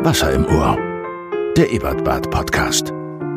Wasser im Ohr. Der Ebertbad-Podcast.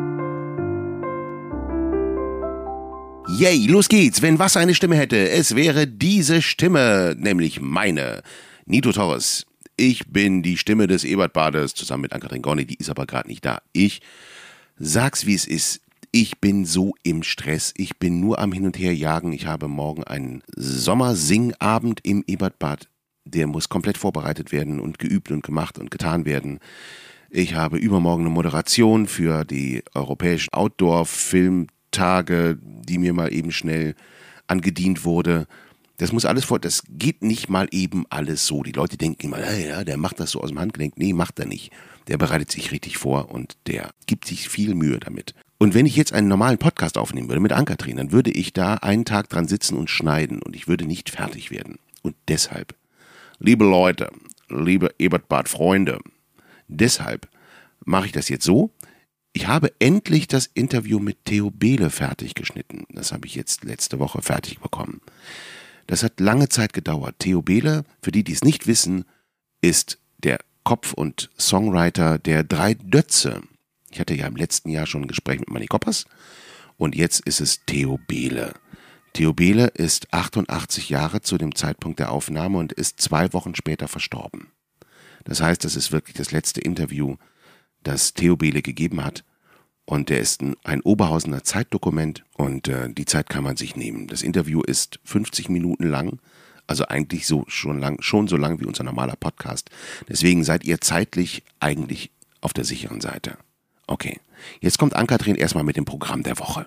Yay, los geht's. Wenn Wasser eine Stimme hätte, es wäre diese Stimme, nämlich meine. Nito Torres. Ich bin die Stimme des Ebertbades, zusammen mit Ann-Kathrin Gorni, die ist aber gerade nicht da. Ich sag's, wie es ist. Ich bin so im Stress. Ich bin nur am Hin- und Herjagen. Ich habe morgen einen Sommersingabend im Ebertbad. Der muss komplett vorbereitet werden und geübt und gemacht und getan werden. Ich habe übermorgen eine Moderation für die europäischen Outdoor-Filmtage, die mir mal eben schnell angedient wurde. Das muss alles das geht nicht mal eben alles so. Die Leute denken immer, ja, der macht das so aus dem Handgelenk. Nee, macht er nicht. Der bereitet sich richtig vor und der gibt sich viel Mühe damit. Und wenn ich jetzt einen normalen Podcast aufnehmen würde mit Ann-Kathrin, dann würde ich da einen Tag dran sitzen und schneiden und ich würde nicht fertig werden. Und deshalb, liebe Leute, liebe Ebertbad-Freunde, deshalb mache ich das jetzt so. Ich habe endlich das Interview mit Theo Behle fertig geschnitten. Das habe ich jetzt letzte Woche fertig bekommen. Das hat lange Zeit gedauert. Theo Behle, für die es nicht wissen, ist der Kopf- und Songwriter der 3 Dötze. Ich hatte ja im letzten Jahr schon ein Gespräch mit Manni Koppers und jetzt ist es Theo Behle. Theo Behle ist 88 Jahre zu dem Zeitpunkt der Aufnahme und ist 2 Wochen später verstorben. Das heißt, das ist wirklich das letzte Interview, das Theo Behle gegeben hat. Und der ist ein Oberhausener Zeitdokument und die Zeit kann man sich nehmen. Das Interview ist 50 Minuten lang, also eigentlich schon so lang wie unser normaler Podcast. Deswegen seid ihr zeitlich eigentlich auf der sicheren Seite. Okay, jetzt kommt Ann-Kathrin erstmal mit dem Programm der Woche.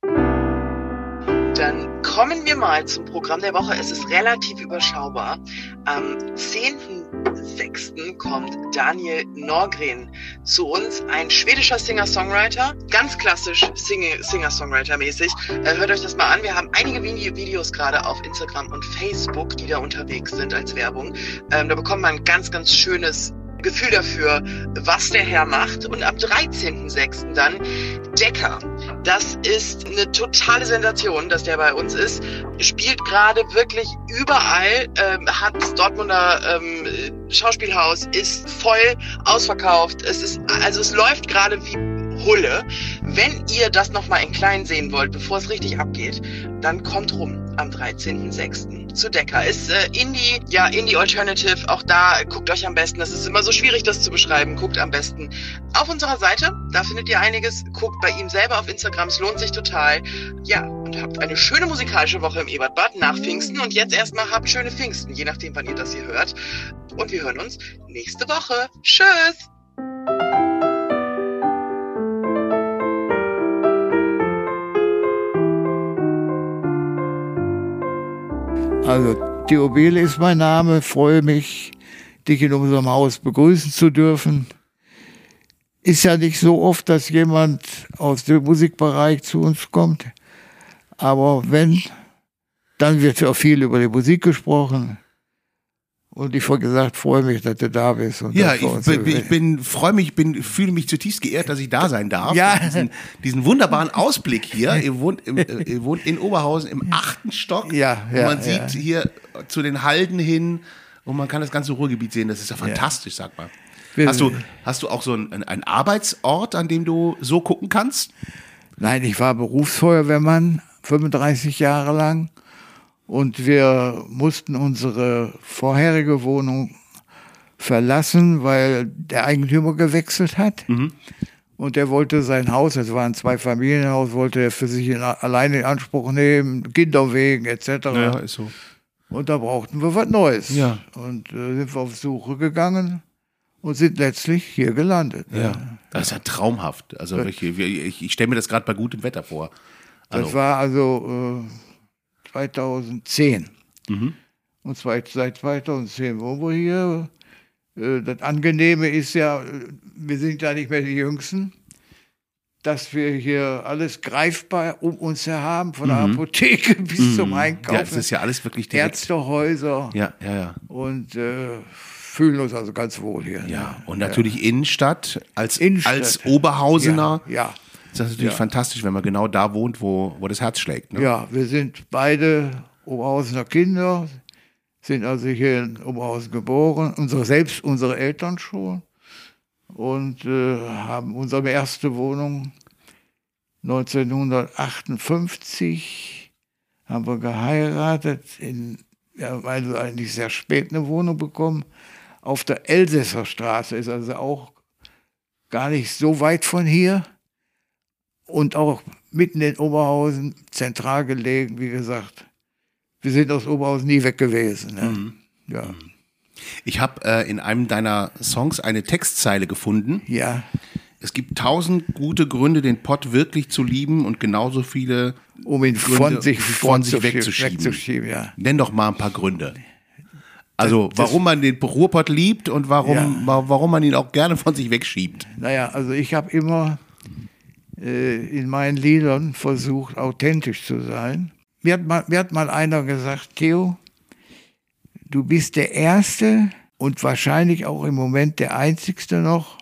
Dann kommen wir mal zum Programm der Woche. Es ist relativ überschaubar. Am 10.06. kommt Daniel Norgren zu uns, ein schwedischer Singer-Songwriter, ganz klassisch Singer-Songwriter-mäßig. Hört euch das mal an. Wir haben einige Videos gerade auf Instagram und Facebook, die da unterwegs sind als Werbung. Da bekommt man ein ganz, ganz schönes Gefühl dafür, was der Herr macht. Und am 13.06. dann Decker. Das ist eine totale Sensation, dass der bei uns ist. Spielt gerade wirklich überall, hat das Dortmunder Schauspielhaus, ist voll ausverkauft. Es läuft gerade wie Hulle. Wenn ihr das nochmal in klein sehen wollt, bevor es richtig abgeht, dann kommt rum am 13.06. zu Decker. Ist Indie Alternative. Auch da guckt euch am besten, das ist immer so schwierig, das zu beschreiben, guckt am besten auf unserer Seite. Da findet ihr einiges. Guckt bei ihm selber auf Instagram, es lohnt sich total. Ja, und habt eine schöne musikalische Woche im Ebertbad nach Pfingsten. Und jetzt erstmal habt schöne Pfingsten, je nachdem, wann ihr das hier hört. Und wir hören uns nächste Woche. Tschüss! Also Theo Behle ist mein Name, freue mich, dich in unserem Haus begrüßen zu dürfen. Ist ja nicht so oft, dass jemand aus dem Musikbereich zu uns kommt, aber wenn, dann wird ja viel über die Musik gesprochen. Und ich habe gesagt, freue mich, dass du da bist. Und ja, fühle mich zutiefst geehrt, dass ich da sein darf. Ja. Diesen wunderbaren Ausblick hier. Ihr wohnt in Oberhausen im 8. Stock. Ja, und man sieht hier zu den Halden hin und man kann das ganze Ruhrgebiet sehen. Das ist ja fantastisch, sag mal. Hast du auch so einen Arbeitsort, an dem du so gucken kannst? Nein, ich war Berufsfeuerwehrmann, 35 Jahre lang. Und wir mussten unsere vorherige Wohnung verlassen, weil der Eigentümer gewechselt hat. Mhm. Und der wollte sein Haus, es war ein 2-Familienhaus, wollte er für sich alleine in Anspruch nehmen, Kinder wegen etc. Ja, ist so. Und da brauchten wir was Neues. Ja. Und sind wir auf Suche gegangen und sind letztlich hier gelandet. Ja, das ist ja traumhaft. Also ich stelle mir das gerade bei gutem Wetter vor. Also. Das war also 2010. Mhm. Und seit 2010 wohnen wir hier. Das Angenehme ist ja, wir sind ja nicht mehr die Jüngsten, dass wir hier alles greifbar um uns her haben, von der Apotheke bis zum Einkaufen. Ja, das ist ja alles wirklich direkt. Ärztehäuser. Ja. Und fühlen uns also ganz wohl hier. Ja, und natürlich Innenstadt als Oberhausener. Ja. Das ist natürlich fantastisch, wenn man genau da wohnt, wo das Herz schlägt. Ne? Ja, wir sind beide Oberhausener Kinder, sind also hier in Oberhausen geboren, unsere Eltern schon. und haben unsere erste Wohnung 1958 haben wir geheiratet. Wir haben also eigentlich sehr spät eine Wohnung bekommen. Auf der Elsässer Straße, ist also auch gar nicht so weit von hier. Und auch mitten in Oberhausen, zentral gelegen, wie gesagt. Wir sind aus Oberhausen nie weg gewesen. Ne? Mhm. Ja. Ich habe in einem deiner Songs eine Textzeile gefunden. Ja. Es gibt 1000 gute Gründe, den Pott wirklich zu lieben und genauso viele, um ihn Gründe, von sich wegzuschieben. Ja. Nenn doch mal ein paar Gründe. Also warum man den Ruhrpott liebt und warum man ihn auch gerne von sich wegschiebt. Naja, also ich habe immer in meinen Liedern versucht, authentisch zu sein. Mir hat mal einer gesagt, Theo, du bist der Erste und wahrscheinlich auch im Moment der Einzigste noch,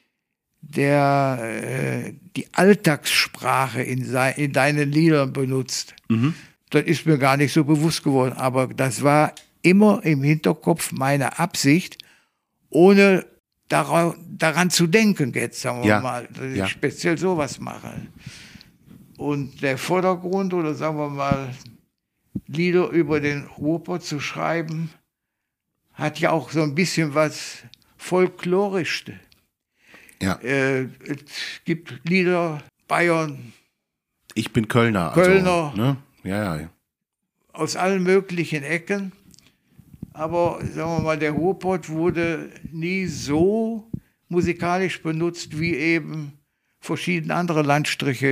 der die Alltagssprache in deinen Liedern benutzt. Mhm. Das ist mir gar nicht so bewusst geworden, aber das war immer im Hinterkopf meine Absicht, ohne daran zu denken, jetzt sagen wir mal, dass ich speziell sowas mache. Und der Vordergrund, oder sagen wir mal, Lieder über den Ruhrpott zu schreiben, hat ja auch so ein bisschen was Folklorisches. Ja. Es gibt Lieder, Bayern. Ich bin Kölner. Kölner. Also, ne? Ja. Aus allen möglichen Ecken. Aber sagen wir mal, der Ruhrpott wurde nie so musikalisch benutzt wie eben verschiedene andere Landstriche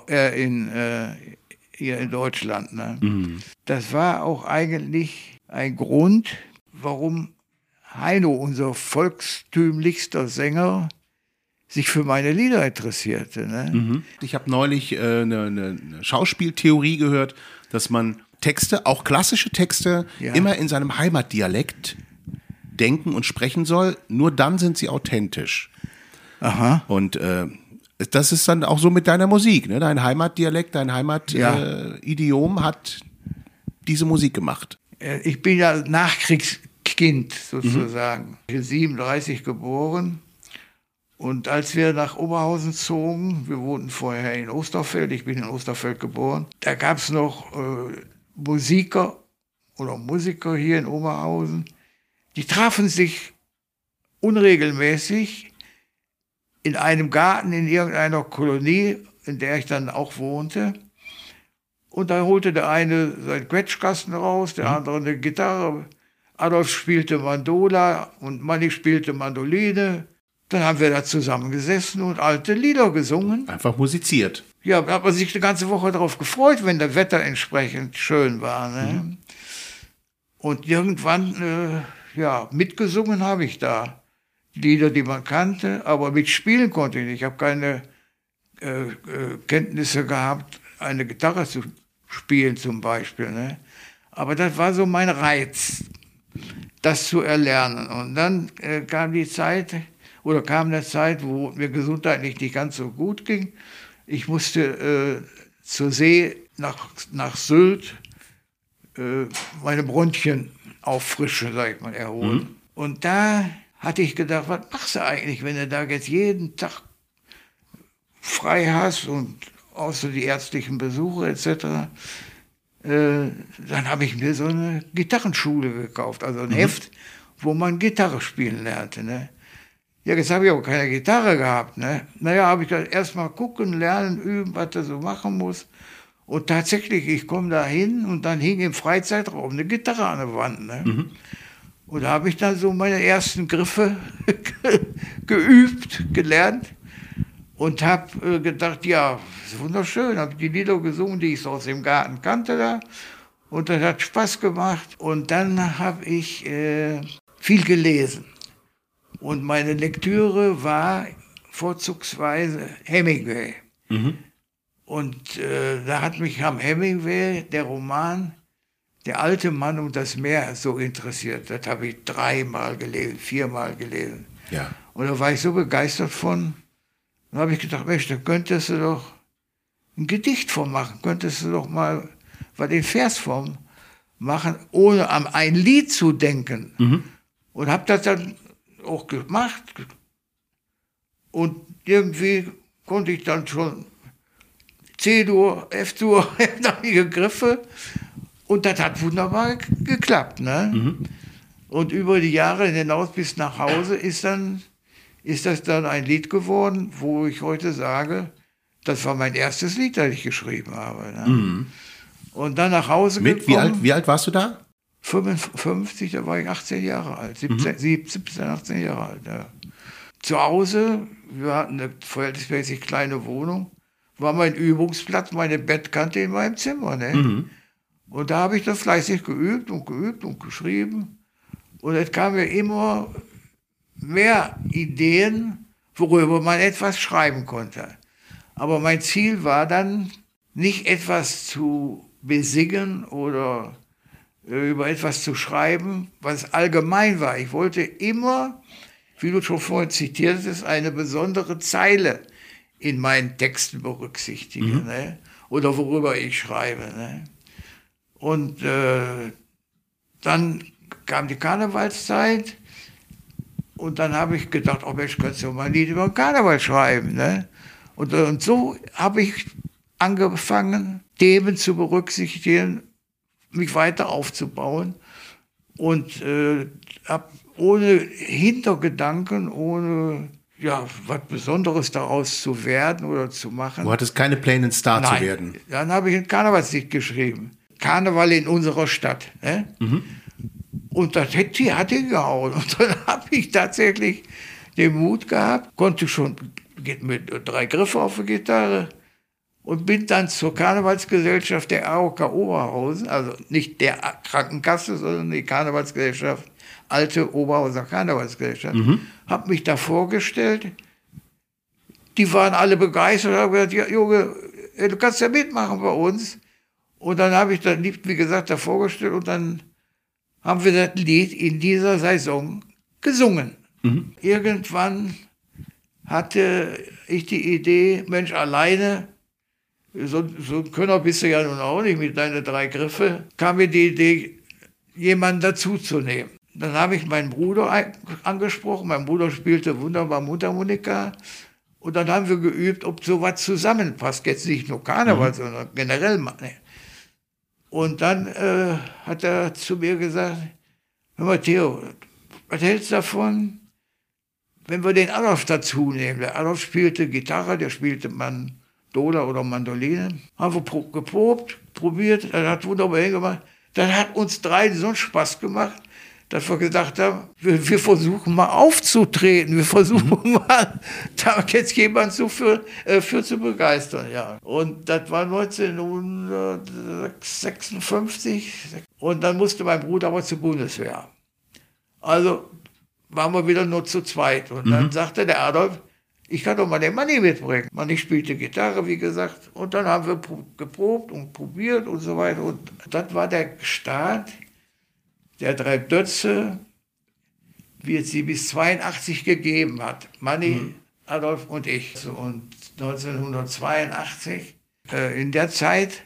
hier in Deutschland. Ne? Mhm. Das war auch eigentlich ein Grund, warum Heino, unser volkstümlichster Sänger, sich für meine Lieder interessierte. Ne? Mhm. Ich habe neulich eine Schauspieltheorie gehört, dass man Texte, auch klassische Texte, immer in seinem Heimatdialekt denken und sprechen soll. Nur dann sind sie authentisch. Aha. Und das ist dann auch so mit deiner Musik. Ne? Dein Heimatdialekt, dein Heimatidiom hat diese Musik gemacht. Ich bin ja Nachkriegskind sozusagen. Ich bin 37 geboren. Und als wir nach Oberhausen zogen, wir wohnten vorher in Osterfeld, ich bin in Osterfeld geboren, da gab es noch Musiker hier in Oberhausen, die trafen sich unregelmäßig in einem Garten in irgendeiner Kolonie, in der ich dann auch wohnte. Und da holte der eine seinen Quetschkasten raus, der andere eine Gitarre. Adolf spielte Mandola und Manni spielte Mandoline. Dann haben wir da zusammen gesessen und alte Lieder gesungen. Einfach musiziert. Ja, da hat man sich eine ganze Woche darauf gefreut, wenn das Wetter entsprechend schön war. Ne? Mhm. Und irgendwann, mitgesungen habe ich da. Lieder, die man kannte, aber mitspielen konnte ich nicht. Ich habe keine Kenntnisse gehabt, eine Gitarre zu spielen zum Beispiel. Ne? Aber das war so mein Reiz, das zu erlernen. Und dann kam eine Zeit, wo mir gesundheitlich nicht ganz so gut ging. Ich musste zur See nach Sylt meine Bronchien auffrischen, sag ich mal, erholen. Mhm. Und da hatte ich gedacht, was machst du eigentlich, wenn du da jetzt jeden Tag frei hast und außer die ärztlichen Besuche etc., dann habe ich mir so eine Gitarrenschule gekauft, also ein Heft, wo man Gitarre spielen lernte. Ne? Ja, jetzt habe ich aber keine Gitarre gehabt. Ne? Naja, habe ich dann erstmal gucken, lernen, üben, was du so machen musst. Und tatsächlich, ich komme da hin und dann hing im Freizeitraum eine Gitarre an der Wand. Ne? Mhm. Und da habe ich dann so meine ersten Griffe gelernt und habe gedacht, ja, das ist wunderschön. Habe die Lieder gesungen, die ich so aus dem Garten kannte da. Und das hat Spaß gemacht. Und dann habe ich viel gelesen. Und meine Lektüre war vorzugsweise Hemingway. Mhm. Und da hat mich am Hemingway der Roman Der alte Mann und das Meer so interessiert. Das habe ich 3-mal gelesen, 4-mal gelesen. Ja. Und da war ich so begeistert von. Dann habe ich gedacht, Mensch, da könntest du doch ein Gedicht von machen. Könntest du doch mal in Versform machen, ohne an ein Lied zu denken. Mhm. Und habe das dann auch gemacht. Und irgendwie konnte ich dann schon C-Dur, F-Dur, einige Griffe. Und das hat wunderbar geklappt. Ne? Und über die Jahre hinaus bis nach Hause ist das dann ein Lied geworden, wo ich heute sage, das war mein erstes Lied, das ich geschrieben habe. Ne? Und dann nach Hause gekommen. Wie alt warst du da? 55, da war ich 18 Jahre alt, 17, 18 Jahre alt. Ja. Zu Hause, wir hatten eine verhältnismäßig kleine Wohnung, war mein Übungsplatz, meine Bettkante in meinem Zimmer. Ne? Und da habe ich dann fleißig geübt und geschrieben. Und es kamen mir immer mehr Ideen, worüber man etwas schreiben konnte. Aber mein Ziel war dann, nicht etwas zu besingen oder über etwas zu schreiben, was allgemein war. Ich wollte immer, wie du schon vorhin zitiert hast, eine besondere Zeile in meinen Texten berücksichtigen, ne? Oder worüber ich schreibe. Ne? Und dann kam die Karnevalszeit und dann habe ich gedacht, oh Mensch, kannst du mal ein Lied über Karneval schreiben. Ne? Und so habe ich angefangen, Themen zu berücksichtigen, mich weiter aufzubauen und habe ohne Hintergedanken, ohne was Besonderes daraus zu werden oder zu machen. Du hattest keine Pläne, ein Star zu werden. Dann habe ich ein Karnevalslied geschrieben. Karneval in unserer Stadt. Ne? Und das hat hingehauen. Und dann habe ich tatsächlich den Mut gehabt, konnte schon mit 3 Griffen auf der Gitarre und bin dann zur Karnevalsgesellschaft der AOK Oberhausen, also nicht der Krankenkasse, sondern die Karnevalsgesellschaft, alte Oberhauser Karnevalsgesellschaft, habe mich da vorgestellt. Die waren alle begeistert und haben gesagt, ja, Junge, du kannst ja mitmachen bei uns. Und dann habe ich dann, wie gesagt, da vorgestellt und dann haben wir das Lied in dieser Saison gesungen. Irgendwann hatte ich die Idee, Mensch, alleine, so ein Könner bist du ja nun auch nicht mit deinen 3 Griffe, kam mir die Idee, jemanden dazuzunehmen. Dann habe ich meinen Bruder angesprochen, mein Bruder spielte wunderbar Mundharmonika und dann haben wir geübt, ob sowas zusammenpasst, jetzt nicht nur Karneval, sondern generell. Ne. Und dann hat er zu mir gesagt, hör mal Theo, was hältst du davon, wenn wir den Adolf dazu nehmen? Der Adolf spielte Gitarre, der spielte Mandola oder Mandoline. Haben wir geprobt, probiert, das hat wunderbar hingemacht. Das hat uns 3 so einen Spaß gemacht, dass wir gedacht haben, wir versuchen mal aufzutreten, wir versuchen mal, da jetzt jemand für zu begeistern. Ja. Und das war 1956 und dann musste mein Bruder aber zur Bundeswehr. Also waren wir wieder nur zu zweit. Und dann sagte der Adolf, ich kann doch mal den Manni mitbringen. Manni spielte Gitarre, wie gesagt. Und dann haben wir geprobt und probiert und so weiter. Und das war der Start der 3 Dötze, wie es sie bis 82 gegeben hat. Manni, Adolf und ich. Und 1982, in der Zeit,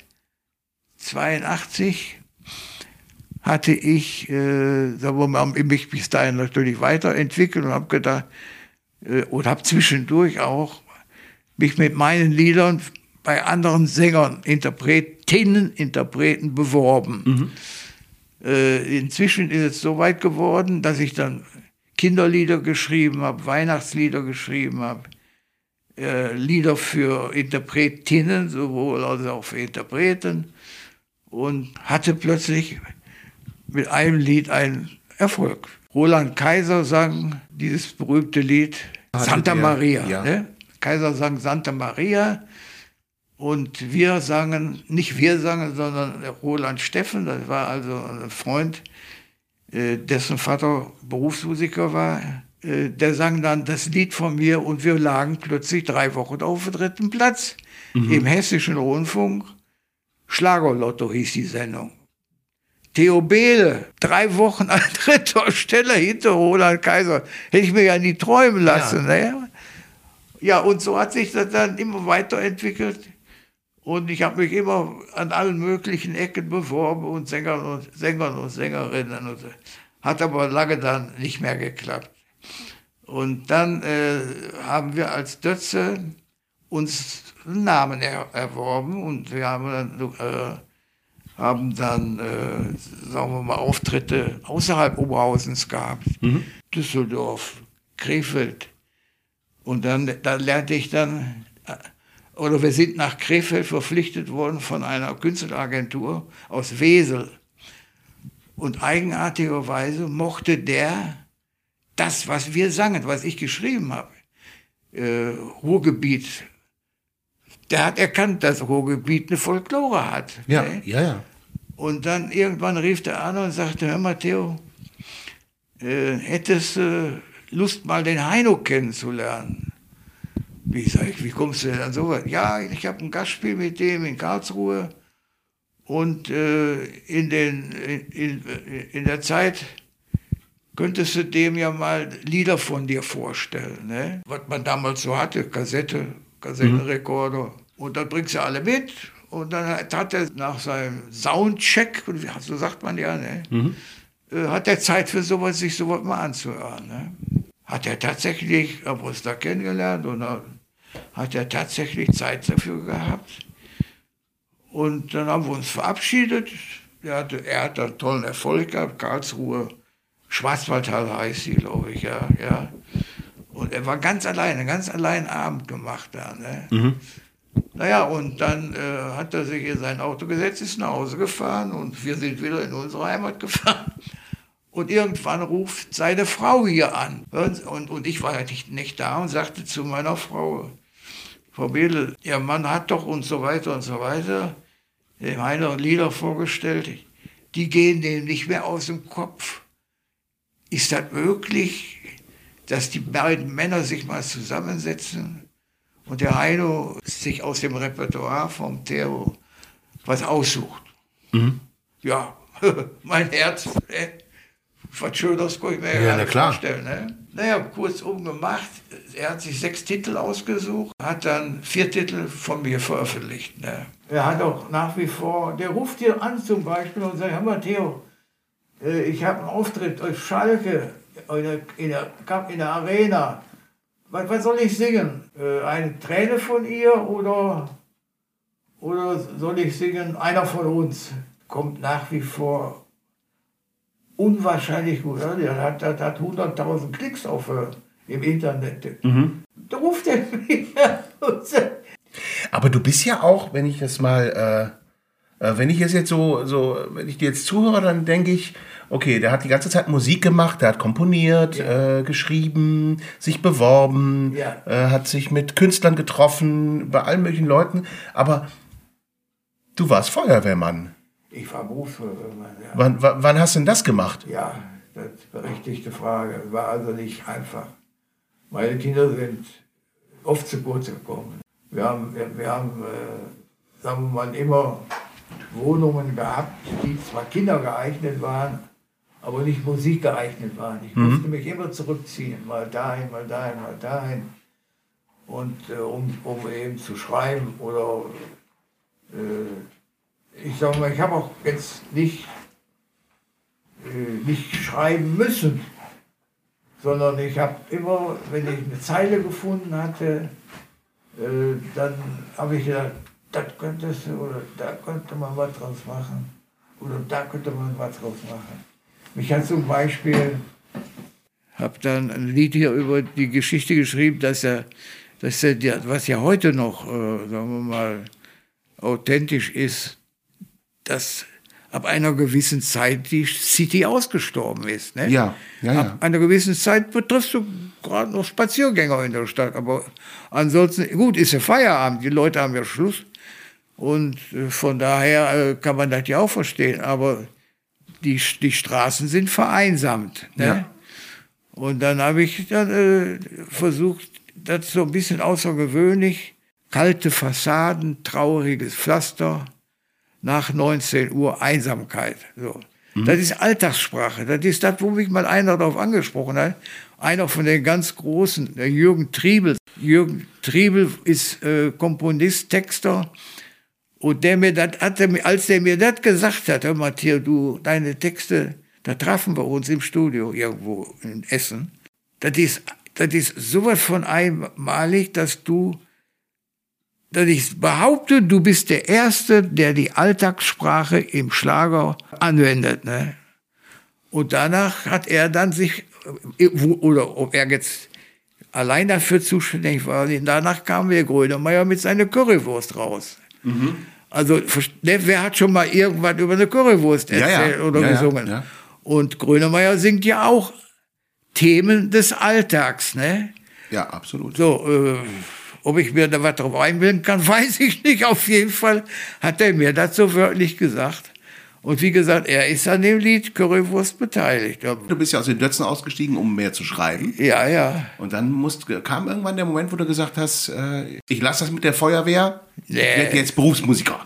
82, hatte ich, mich bis dahin natürlich weiterentwickelt und habe gedacht, und habe zwischendurch auch mich mit meinen Liedern bei anderen Sängern, Interpreten beworben. Inzwischen ist es so weit geworden, dass ich dann Kinderlieder geschrieben habe, Weihnachtslieder geschrieben habe, Lieder für Interpretinnen, sowohl als auch für Interpreten, und hatte plötzlich mit einem Lied einen Erfolg. Roland Kaiser sang dieses berühmte Lied Santa Maria. Ja. Ne? Kaiser sang Santa Maria und wir sangen, nicht wir sangen, sondern Roland Steffen, das war also ein Freund, dessen Vater Berufsmusiker war, der sang dann das Lied von mir und wir lagen plötzlich 3 Wochen auf dem 3. Platz im Hessischen Rundfunk. Schlagerlotto hieß die Sendung. Theo Behle, 3 Wochen an 3. Stelle hinter Roland Kaiser. Hätte ich mir ja nie träumen lassen. Ja. Ne? Ja, und so hat sich das dann immer weiterentwickelt. Und ich habe mich immer an allen möglichen Ecken beworben und Sängern und Sängerinnen. Und hat aber lange dann nicht mehr geklappt. Und dann haben wir als Dötze uns einen Namen erworben und wir haben dann sagen wir mal, Auftritte außerhalb Oberhausens gehabt. Düsseldorf, Krefeld. Und da lernte ich dann, oder wir sind nach Krefeld verpflichtet worden von einer Künstleragentur aus Wesel. Und eigenartigerweise mochte der das, was wir sangen, was ich geschrieben habe, Ruhrgebiet, der hat erkannt, dass Ruhrgebiet eine Folklore hat. Ja, ne? ja. Und dann irgendwann rief der an und sagte, hör mal, Theo, hättest du Lust, mal den Heino kennenzulernen? Wie sag ich, wie kommst du denn an sowas? Ja, ich habe ein Gastspiel mit dem in Karlsruhe und in der Zeit könntest du dem ja mal Lieder von dir vorstellen, ne? Was man damals so hatte, Kassettenrekorder. Und dann bringst du alle mit. Und dann hat er nach seinem Soundcheck, so sagt man ja, ne? Hat er Zeit für sowas, sich sowas mal anzuhören. Ne? Hat er tatsächlich, haben wir uns da kennengelernt und hat er tatsächlich Zeit dafür gehabt. Und dann haben wir uns verabschiedet. Er hatte einen tollen Erfolg gehabt, Karlsruhe, Schwarzwaldhalle heißt sie, glaube ich, ja. Und er war ganz allein Abend gemacht da. Ne? Naja, und dann hat er sich in sein Auto gesetzt, ist nach Hause gefahren und wir sind wieder in unsere Heimat gefahren. Und irgendwann ruft seine Frau hier an. Und ich war ja nicht da und sagte zu meiner Frau, Frau Bedel, Ihr Mann hat doch und so weiter, dem Heino Lieder vorgestellt, die gehen dem nicht mehr aus dem Kopf. Ist das möglich, dass die beiden Männer sich mal zusammensetzen und der Heino sich aus dem Repertoire vom Theo was aussucht? Ja, mein Herz, was Schöneres kann ich mir ja nicht vorstellen. Ne? Naja, kurzum gemacht, er hat sich 6 Titel ausgesucht, hat dann 4 Titel von mir veröffentlicht. Ne? Er hat auch nach wie vor, der ruft hier an zum Beispiel und sagt, hör mal Theo, ich habe einen Auftritt auf Schalke in der Arena. Was soll ich singen? Eine Träne von ihr oder soll ich singen Einer von uns? Kommt nach wie vor unwahrscheinlich gut. Der hat 100.000 Klicks im Internet. Da ruft er mich an. Aber du bist ja auch, wenn ich das mal, wenn ich es jetzt wenn ich dir jetzt zuhöre, dann denke ich, okay, der hat die ganze Zeit Musik gemacht, der hat komponiert, geschrieben, sich beworben, hat sich mit Künstlern getroffen, bei allen möglichen Leuten, aber du warst Feuerwehrmann. Ich war Berufsfeuerwehrmann, ja. Wann hast du denn das gemacht? Ja, das ist eine berechtigte Frage. War also nicht einfach. Meine Kinder sind oft zu kurz gekommen. Wir haben sagen wir mal, immer Wohnungen gehabt, die zwar kindergeeignet waren, aber nicht musikgeeignet waren. Ich musste mich immer zurückziehen, mal dahin, mal dahin, mal dahin. Und um eben zu schreiben oder ich sage mal, ich habe auch jetzt nicht schreiben müssen, sondern ich habe immer, wenn ich eine Zeile gefunden hatte, dann habe ich gedacht, das könntest du, oder da könnte man was draus machen, oder da könnte man was draus machen. Ich habe zum Beispiel, habe dann ein Lied hier über die Geschichte geschrieben, dass er was ja heute noch, sagen wir mal, authentisch ist, dass ab einer gewissen Zeit die City ausgestorben ist. Ne? Ja. Ab einer gewissen Zeit betriffst du gerade noch Spaziergänger in der Stadt. Aber ansonsten, gut, ist ja Feierabend, die Leute haben ja Schluss. Und von daher kann man das ja auch verstehen. Aber die Straßen sind vereinsamt. Ne? Ja. Und dann habe ich versucht, das so ein bisschen außergewöhnlich, kalte Fassaden, trauriges Pflaster, nach 19 Uhr Einsamkeit. So. Das ist Alltagssprache. Das ist das, wo mich mal einer darauf angesprochen hat. Einer von den ganz Großen, der Jürgen Triebel. Jürgen Triebel ist Komponist, Texter. Und als der mir das gesagt hat, hör mal, Theo, du, deine Texte, da trafen wir uns im Studio irgendwo in Essen. Das das ist sowas von einmalig, dass ich behaupte, du bist der Erste, der die Alltagssprache im Schlager anwendet. Ne? Und danach hat er dann sich, oder ob er jetzt allein dafür zuständig war, danach kam der Grönemeyer mit seiner Currywurst raus. Mhm. Also, wer hat schon mal irgendwas über eine Currywurst erzählt oder gesungen? Ja. Und Grönemeyer singt ja auch Themen des Alltags, ne? Ja, absolut. So, ob ich mir da was drauf einbilden kann, weiß ich nicht. Auf jeden Fall hat er mir das so wörtlich gesagt. Und wie gesagt, er ist an dem Lied Currywurst beteiligt. Du bist ja aus den Dötzen ausgestiegen, um mehr zu schreiben. Ja, ja. Und dann kam irgendwann der Moment, wo du gesagt hast, ich lasse das mit der Feuerwehr, ich werde jetzt Berufsmusiker.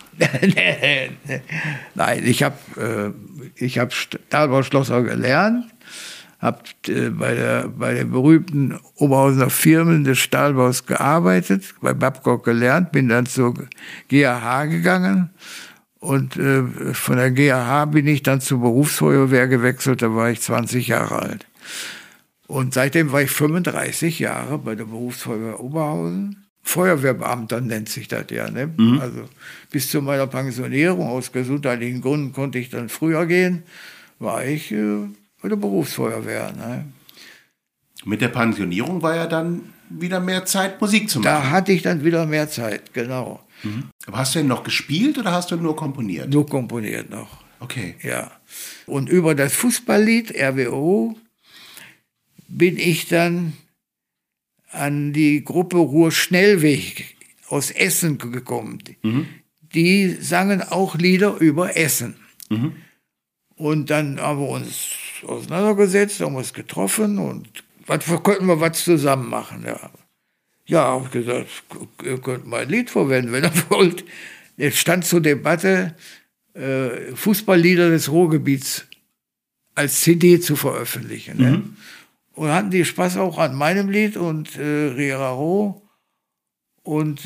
Nein, ich hab Stahlbauschlosser gelernt, habe bei den berühmten Oberhausener Firmen des Stahlbaus gearbeitet, bei Babcock gelernt, bin dann zur GAH gegangen. Und von der GAH bin ich dann zur Berufsfeuerwehr gewechselt, da war ich 20 Jahre alt. Und seitdem war ich 35 Jahre bei der Berufsfeuerwehr Oberhausen. Feuerwehrbeamter nennt sich das ja. Ne? Mhm. Also bis zu meiner Pensionierung, aus gesundheitlichen Gründen konnte ich dann früher gehen, war ich bei der Berufsfeuerwehr. Ne? Mit der Pensionierung war ja dann wieder mehr Zeit, Musik zu machen. Da hatte ich dann wieder mehr Zeit, genau. Mhm. Aber hast du denn noch gespielt oder hast du nur komponiert? Nur komponiert noch. Okay. Ja. Und über das Fußballlied RWO bin ich dann an die Gruppe Ruhr-Schnellweg aus Essen gekommen. Mhm. Die sangen auch Lieder über Essen. Mhm. Und dann haben wir uns auseinandergesetzt, haben uns getroffen und könnten wir was zusammen machen. Ja. Ja, habe ich gesagt, ihr könnt mal ein Lied verwenden, wenn ihr wollt. Es stand zur Debatte, Fußballlieder des Ruhrgebiets als CD zu veröffentlichen. Mhm. Ne? Und hatten die Spaß auch an meinem Lied und Rieraro und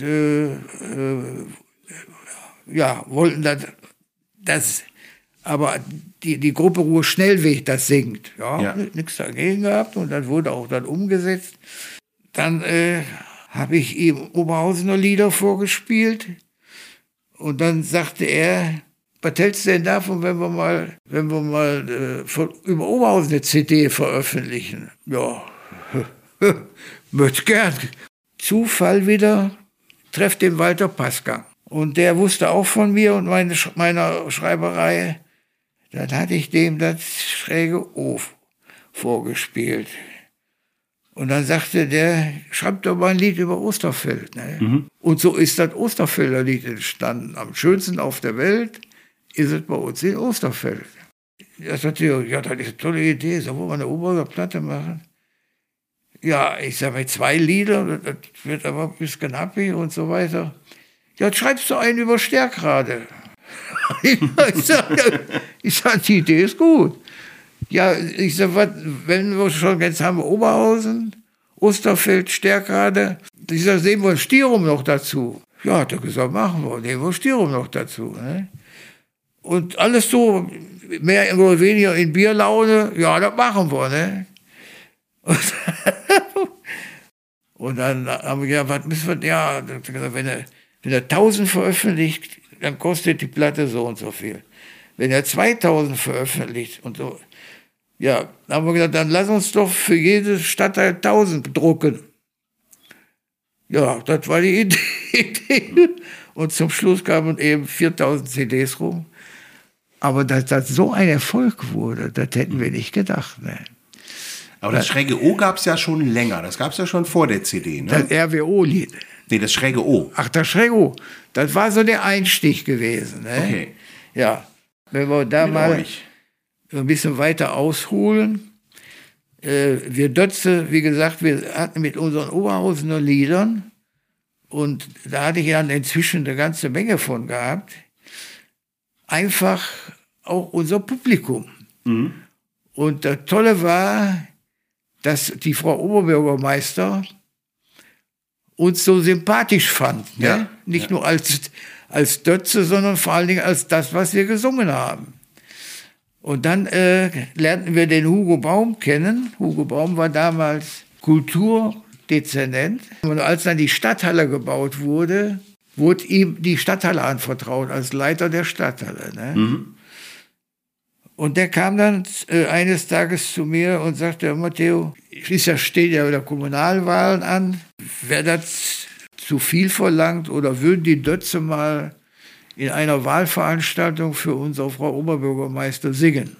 wollten das aber die Gruppe Ruhr Schnellweg das singt. Ja. Nichts dagegen gehabt und das wurde auch dann umgesetzt. Dann habe ich ihm Oberhausener Lieder vorgespielt und dann sagte er, was hältst du denn davon, wenn wir mal über Oberhausen eine CD veröffentlichen? Ja, möchte gern. Zufall wieder, treffe den Walter Passgang. Und der wusste auch von mir und meiner Schreiberei. Dann hatte ich dem das schräge O vorgespielt. Und dann sagte der, schreibt doch mal ein Lied über Osterfeld. Ne? Mhm. Und so ist das Osterfelder Lied entstanden. Am schönsten auf der Welt ist es bei uns in Osterfeld. Das hat ja, das ist eine tolle Idee. So wollen wir eine Oberhauser Platte machen? Ja, ich sage mir 2 Lieder, das wird aber ein bisschen happy und so weiter. Ja, schreibst du einen über Stärkrade? Ich sag, die Idee ist gut. Ja, ich sag, wenn wir schon, jetzt haben wir Oberhausen, Osterfeld, Stärkrade. Ich sag, sehen wir Stirum noch dazu. Ja, hat er gesagt, machen wir, nehmen wir Stirum noch dazu. Ne? Und alles so, mehr oder weniger in Bierlaune, ja, das machen wir. Ne? Und dann haben wir gesagt, was müssen wir, ja, wenn er 1000 veröffentlicht, dann kostet die Platte so und so viel. Wenn er 2000 veröffentlicht und so, ja, dann haben wir gesagt, dann lass uns doch für jedes Stadtteil 1000 drucken. Ja, das war die Idee. Und zum Schluss kamen eben 4000 CDs rum. Aber dass das so ein Erfolg wurde, das hätten wir nicht gedacht. Ne? Aber das schräge O gab es ja schon länger. Das gab es ja schon vor der CD. Ne? Das RWO-Lied. Nee, das schräge O. Ach, das schräge O. Das war so der Einstich gewesen. Ne? Okay. Ja. Wenn wir da mal ein bisschen weiter ausholen. Wir Dötze, wie gesagt, wir hatten mit unseren Oberhausener Liedern, und da hatte ich dann inzwischen eine ganze Menge von gehabt, einfach auch unser Publikum. Mhm. Und das Tolle war, dass die Frau Oberbürgermeister uns so sympathisch fand. Ne? Ja. Nicht nur als Dötze, sondern vor allen Dingen als das, was wir gesungen haben. Und dann lernten wir den Hugo Baum kennen. Hugo Baum war damals Kulturdezernent. Und als dann die Stadthalle gebaut wurde, wurde ihm die Stadthalle anvertraut als Leiter der Stadthalle. Ne? Und der kam dann eines Tages zu mir und sagte, Matteo, stehen ja wieder Kommunalwahlen an. Wäre das zu viel verlangt oder würden die Dötze mal in einer Wahlveranstaltung für unsere Frau Oberbürgermeister singen?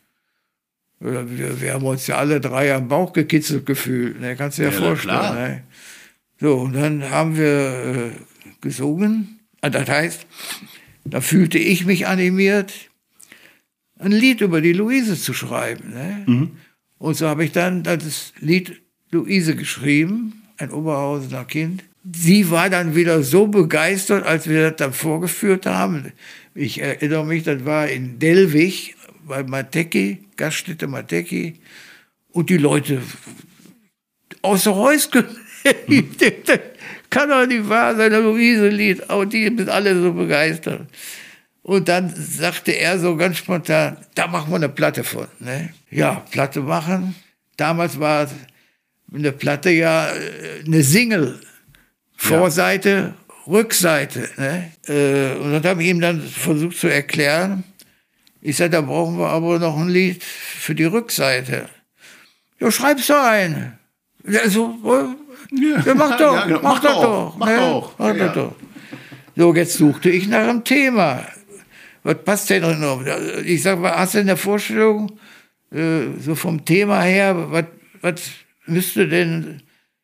Wir haben uns ja alle drei am Bauch gekitzelt gefühlt. Ne? Kannst du dir ja vorstellen. Ne? So, und dann haben wir gesungen. Das heißt, da fühlte ich mich animiert, ein Lied über die Luise zu schreiben. Ne? Und so habe ich dann das Lied Luise geschrieben, ein Oberhausener Kind. Sie war dann wieder so begeistert, als wir das dann vorgeführt haben. Ich erinnere mich, das war in Dellwig bei Matecki, Gaststätte Matecki. Und die Leute außer Häuschen, kann doch nicht wahr sein, ein Luise-Lied. Aber die sind alle so begeistert. Und dann sagte er so ganz spontan, da machen wir eine Platte von. Ne? Ja, Platte machen. Damals war eine Platte ja eine Single. Vorseite, Rückseite. Ne? Und das habe ich ihm dann versucht zu erklären. Ich sagte, da brauchen wir aber noch ein Lied für die Rückseite. Ja, schreib's doch ein. Ja, so, ja, mach doch, ja, genau. mach das doch. Mach doch. Mach das doch. So, jetzt suchte ich nach einem Thema. Was passt denn noch? Ich sag, hast du in der Vorstellung, so vom Thema her, was müsste denn,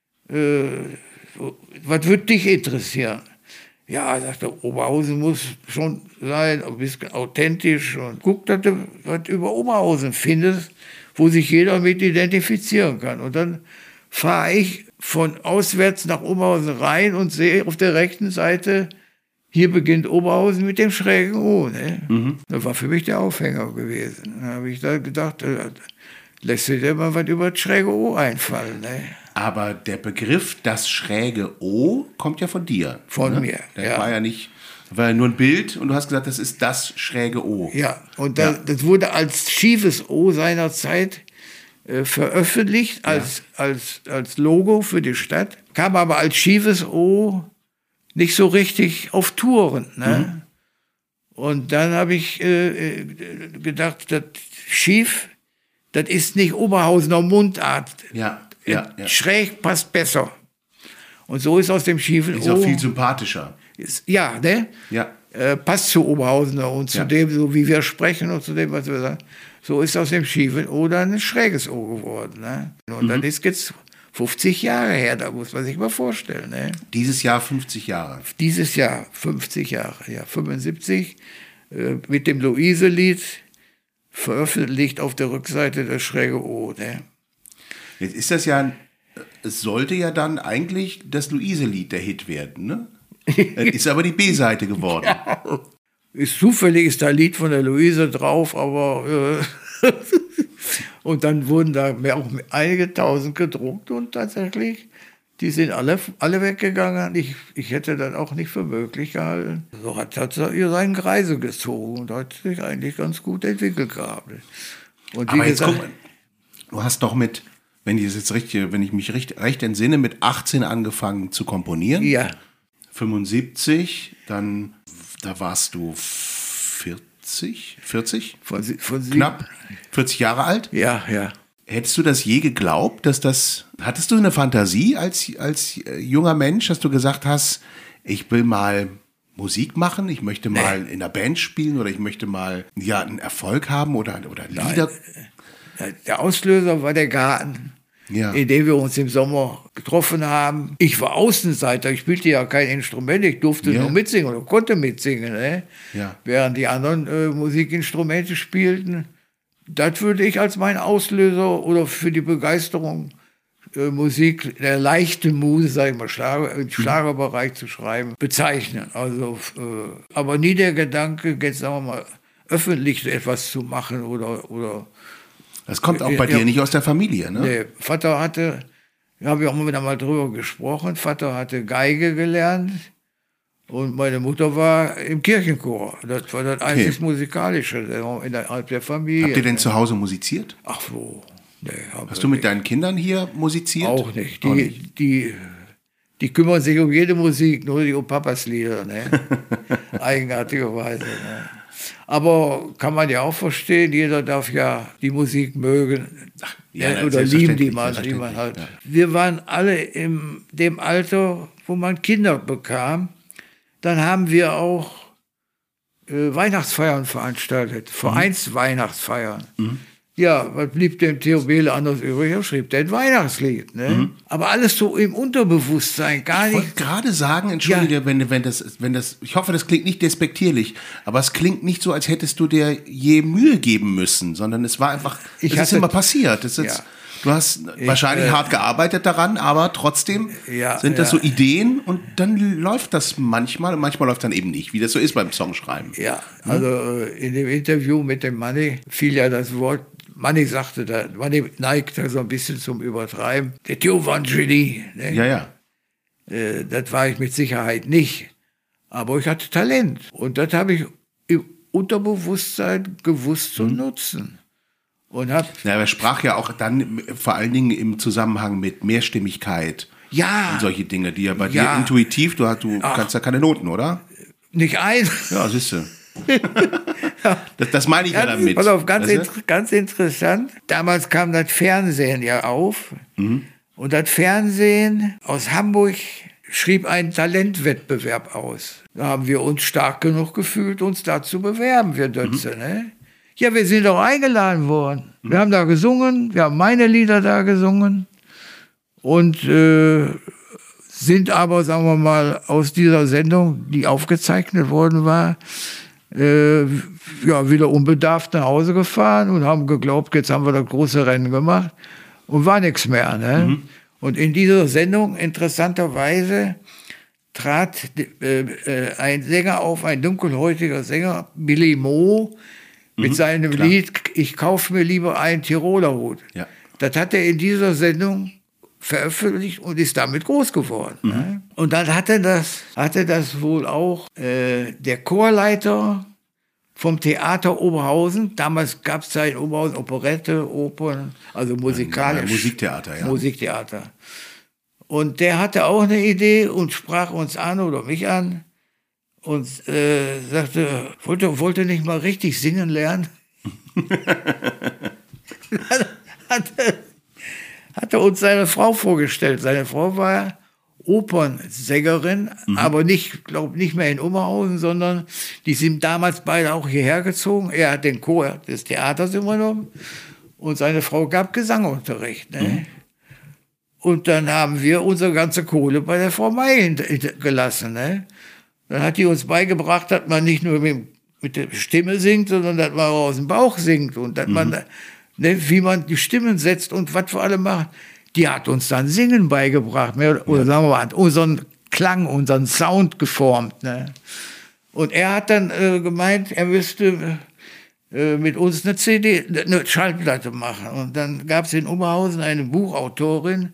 was würde dich interessieren? Ja, er sagte, Oberhausen muss schon sein, ein bisschen authentisch. Und guck, dass du was über Oberhausen findest, wo sich jeder mit identifizieren kann. Und dann fahre ich von auswärts nach Oberhausen rein und sehe auf der rechten Seite, hier beginnt Oberhausen mit dem schrägen O. Ne? Das war für mich der Aufhänger gewesen. Dann habe ich da gedacht, lässt sich dir mal was über das schräge O einfallen. Ne? Aber der Begriff, das schräge O, kommt ja von dir. Von mir, Der war ja nicht, war ja nur ein Bild und du hast gesagt, das ist das schräge O. Ja, und das wurde als schiefes O seinerzeit veröffentlicht, als Logo für die Stadt, kam aber als schiefes O nicht so richtig auf Touren. Ne? Und dann habe ich gedacht, das schief, das ist nicht Oberhausener Mundart. Ja. Schräg passt besser. Und so ist aus dem schiefen O... Ist auch viel sympathischer. Ja, ne? Ja. Passt zu Oberhausener und zu dem, so wie wir sprechen und zu dem, was wir sagen. So ist aus dem schiefen O dann ein schräges O geworden. Ne? Und dann ist jetzt 50 Jahre her, da muss man sich mal vorstellen. Ne? Dieses Jahr 50 Jahre. Dieses Jahr 50 Jahre, ja, 75, mit dem Luise-Lied, veröffentlicht auf der Rückseite das schräge O. Ne? Jetzt ist das ja, es sollte ja dann eigentlich das Luise-Lied der Hit werden, ne? Ist aber die B-Seite geworden. Ja. Zufällig ist da ein Lied von der Luise drauf, aber und dann wurden da auch einige tausend gedruckt und tatsächlich, die sind alle weggegangen. Ich hätte das auch nicht für möglich gehalten. So hat ihr seinen Kreise gezogen und hat sich eigentlich ganz gut entwickelt gehabt. Und aber jetzt guck mal, du hast doch wenn ich mich recht entsinne, mit 18 angefangen zu komponieren. Ja. 75, dann, da warst du 40? Von Knapp 40 Jahre alt? Ja, ja. Hättest du das je geglaubt, hattest du eine Fantasie als junger Mensch, dass du gesagt hast, ich will mal Musik machen, ich möchte mal in einer Band spielen oder ich möchte mal einen Erfolg haben oder Lieder? Der Auslöser war der Garten, in dem wir uns im Sommer getroffen haben. Ich war Außenseiter, ich spielte ja kein Instrument, ich durfte nur mitsingen oder konnte mitsingen, ne? Während die anderen Musikinstrumente spielten. Das würde ich als mein Auslöser oder für die Begeisterung Musik, der leichten Muse, sag ich mal, im Schlagerbereich zu schreiben, bezeichnen. Also, aber nie der Gedanke, jetzt sagen wir mal, öffentlich etwas zu machen oder das kommt auch bei dir nicht aus der Familie, ne? Nee, Vater hatte, da habe ich auch wieder mal drüber gesprochen, Vater hatte Geige gelernt und meine Mutter war im Kirchenchor. Das war das einzig Musikalische innerhalb der Familie. Habt ihr denn zu Hause musiziert? Ach wo. Nee, Hast du mit deinen Kindern hier musiziert? Auch nicht. Die kümmern sich um jede Musik, nur um Papas Lieder, ne? Eigenartigerweise. Ne? Aber kann man ja auch verstehen, jeder darf ja die Musik mögen oder lieben, die man hat. Ja. Wir waren alle in dem Alter, wo man Kinder bekam. Dann haben wir auch Weihnachtsfeiern veranstaltet, Vereinsweihnachtsfeiern. Ja, was blieb dem Theo Behle anders übrig? Er schrieb ein Weihnachtslied. Ne? Aber alles so im Unterbewusstsein, gar nicht. Ich wollte gerade sagen, entschuldige, wenn das, ich hoffe, das klingt nicht despektierlich, aber es klingt nicht so, als hättest du dir je Mühe geben müssen, sondern es war einfach, es ist immer passiert. Du hast wahrscheinlich hart gearbeitet daran, aber trotzdem sind das so Ideen und dann läuft das manchmal und manchmal läuft dann eben nicht, wie das so ist beim Songschreiben. Ja, also in dem Interview mit dem Manni fiel ja das Wort, Manni sagte, Manni neigte so ein bisschen zum Übertreiben. Der Theo war ein Genie. Ne? Ja. Das war ich mit Sicherheit nicht. Aber ich hatte Talent. Und das habe ich im Unterbewusstsein gewusst zu nutzen. Und er sprach ja auch dann vor allen Dingen im Zusammenhang mit Mehrstimmigkeit und solche Dinge, die ja bei dir intuitiv, du kannst ja keine Noten, oder? Nicht ein. Ja, siehst du. Das meine ich ja damit. Pass auf, ganz interessant. Damals kam das Fernsehen ja auf. Und das Fernsehen aus Hamburg schrieb einen Talentwettbewerb aus. Da haben wir uns stark genug gefühlt, uns da zu bewerben, wir Dötze, ne? Ja, wir sind auch eingeladen worden. Wir haben da gesungen, wir haben meine Lieder da gesungen und sind aber, sagen wir mal, aus dieser Sendung, die aufgezeichnet worden war, wieder unbedarft nach Hause gefahren und haben geglaubt, jetzt haben wir das große Rennen gemacht und war nichts mehr. Ne? Und in dieser Sendung, interessanterweise, trat ein Sänger auf, ein dunkelhäutiger Sänger, Billy Mo, mit seinem Lied „Ich kaufe mir lieber einen Tiroler Hut". Ja. Das hat er in dieser Sendung veröffentlicht und ist damit groß geworden. Ne? Und dann hatte das wohl auch der Chorleiter vom Theater Oberhausen. Damals gab es da in Oberhausen Operette, Opern, also musikalisch. Musiktheater. Und der hatte auch eine Idee und sprach uns an oder mich an und sagte, wollte nicht mal richtig singen lernen. Hat er uns seine Frau vorgestellt. Seine Frau war Opernsängerin, aber nicht mehr in Oberhausen, sondern die sind damals beide auch hierher gezogen. Er hat den Chor des Theaters übernommen und seine Frau gab Gesangunterricht. Ne? Und dann haben wir unsere ganze Kohle bei der Frau May gelassen. Ne? Dann hat die uns beigebracht, dass man nicht nur mit der Stimme singt, sondern dass man auch aus dem Bauch singt und dass man, wie man die Stimmen setzt und was wir alle machen. Die hat uns dann Singen beigebracht, oder sagen wir mal, unseren Klang, unseren Sound geformt. Ne? Und er hat dann gemeint, er müsste mit uns eine Schallplatte machen. Und dann gab es in Oberhausen eine Buchautorin,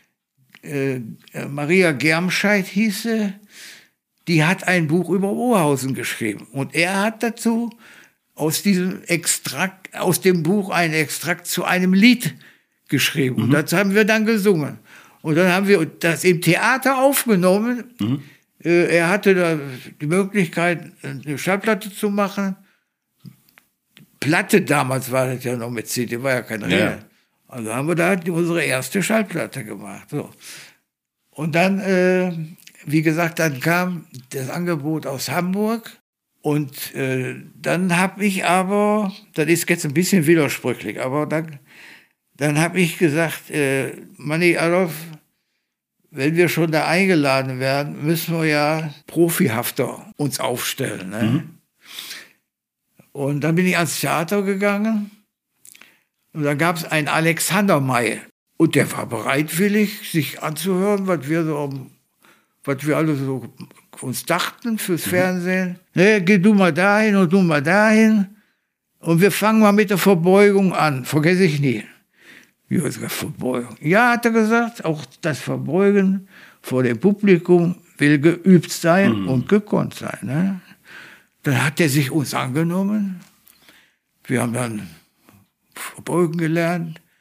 Maria Germscheid hieß sie, die hat ein Buch über Oberhausen geschrieben. Und er hat dazu aus dem Buch einen Extrakt zu einem Lied geschrieben. Und das haben wir dann gesungen. Und dann haben wir das im Theater aufgenommen. Er hatte da die Möglichkeit, eine Schallplatte zu machen. Platte damals war das ja noch mit CD, war ja keine Rede. Ja. Also haben wir da unsere erste Schallplatte gemacht. So. Und dann, wie gesagt, dann kam das Angebot aus Hamburg. Und dann habe ich aber, das ist jetzt ein bisschen widersprüchlich, aber dann habe ich gesagt, Manni Adolf, wenn wir schon da eingeladen werden, müssen wir ja profihafter uns aufstellen. Ne? Und dann bin ich ans Theater gegangen und da gab es einen Alexander May. Und der war bereitwillig, sich anzuhören, was wir alle so uns dachten fürs Fernsehen. Ne, geh du mal dahin und du mal dahin. Und wir fangen mal mit der Verbeugung an. Vergesse ich nie. Wie hat er gesagt, Verbeugung? Ja, hat er gesagt, auch das Verbeugen vor dem Publikum will geübt sein und gekonnt sein. Ne? Dann hat er sich uns angenommen. Wir haben dann verbeugen gelernt.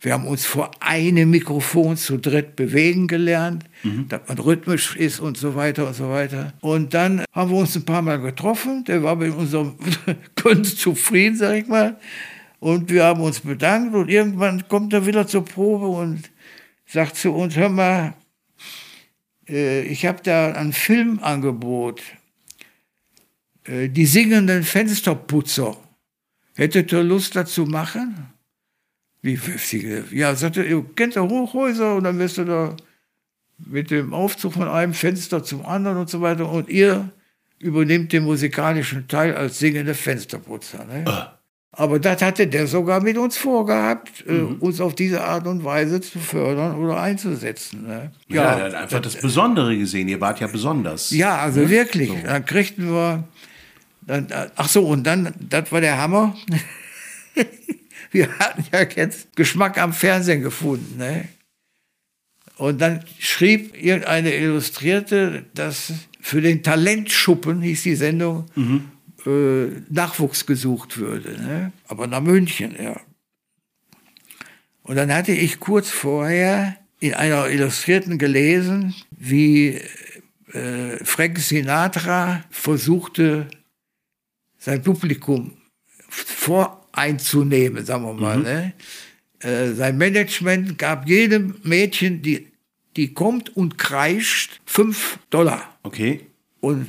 Wir haben uns vor einem Mikrofon zu dritt bewegen gelernt, dass man rhythmisch ist und so weiter und so weiter. Und dann haben wir uns ein paar Mal getroffen. Der war mit unserem Kunst zufrieden, sag ich mal. Und wir haben uns bedankt. Und irgendwann kommt er wieder zur Probe und sagt zu uns, hör mal, ich habe da ein Filmangebot. Die singenden Fensterputzer. Hättet ihr Lust dazu machen? Wie pfiffige? Ja, sagte, ihr kennt ja Hochhäuser und dann wirst du da mit dem Aufzug von einem Fenster zum anderen und so weiter und ihr übernimmt den musikalischen Teil als singende Fensterputzer. Ne? Aber das hatte der sogar mit uns vorgehabt, uns auf diese Art und Weise zu fördern oder einzusetzen. Ne? Ja, er hat einfach das Besondere gesehen. Ihr wart ja besonders. Ja, also wirklich. So. Dann kriegten wir, und dann, das war der Hammer. Wir hatten ja jetzt Geschmack am Fernsehen gefunden. Ne? Und dann schrieb irgendeine Illustrierte, dass für den Talentschuppen, hieß die Sendung, Nachwuchs gesucht würde. Ne? Aber nach München, ja. Und dann hatte ich kurz vorher in einer Illustrierten gelesen, wie Frank Sinatra versuchte, sein Publikum einzunehmen, sagen wir mal. Ne? Sein Management gab jedem Mädchen, die kommt und kreischt, $5. Okay. Und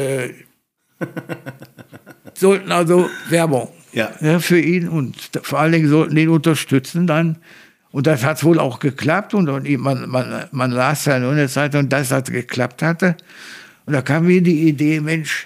sollten also Werbung für ihn und vor allen Dingen sollten ihn unterstützen dann. Und das hat wohl auch geklappt und man las dann in der Zeitung, dass das geklappt hatte. Und da kam mir die Idee, Mensch,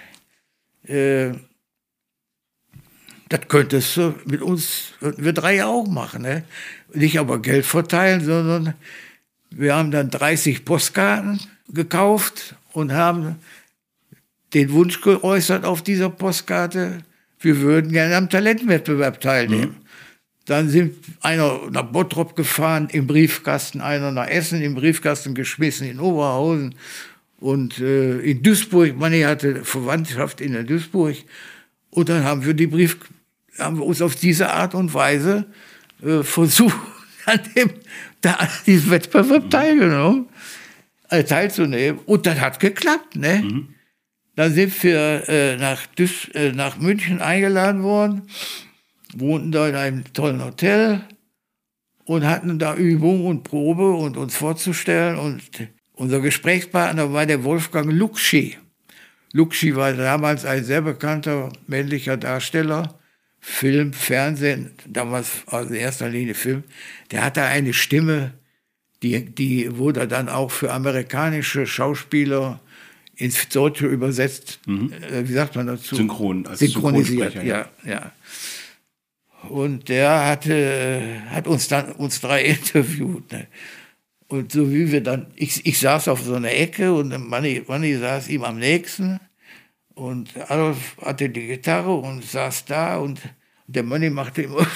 das könntest du mit uns, wir drei auch machen. Ne? Nicht aber Geld verteilen, sondern wir haben dann 30 Postkarten gekauft und haben den Wunsch geäußert auf dieser Postkarte, wir würden gerne am Talentwettbewerb teilnehmen. Dann sind einer nach Bottrop gefahren, im Briefkasten, einer nach Essen, im Briefkasten geschmissen, in Oberhausen und in Duisburg. Manni hatte Verwandtschaft in der Duisburg. Und dann haben wir uns auf diese Art und Weise versucht, an diesem Wettbewerb teilzunehmen. Und das hat geklappt. Ne? Dann sind wir nach München eingeladen worden, wohnten da in einem tollen Hotel und hatten da Übung und Probe und uns vorzustellen. Und unser Gesprächspartner war der Wolfgang Lukschy. Lukschy war damals ein sehr bekannter männlicher Darsteller, Film, Fernsehen, damals also in erster Linie Film. Der hatte eine Stimme, die wurde dann auch für amerikanische Schauspieler ins Deutsche übersetzt. Wie sagt man dazu? Synchronisiert, ja. Und der hat uns drei interviewt. Ne? Und so wie wir dann, ich saß auf so einer Ecke und Manni saß ihm am nächsten und Adolf hatte die Gitarre und saß da und der Manni machte immer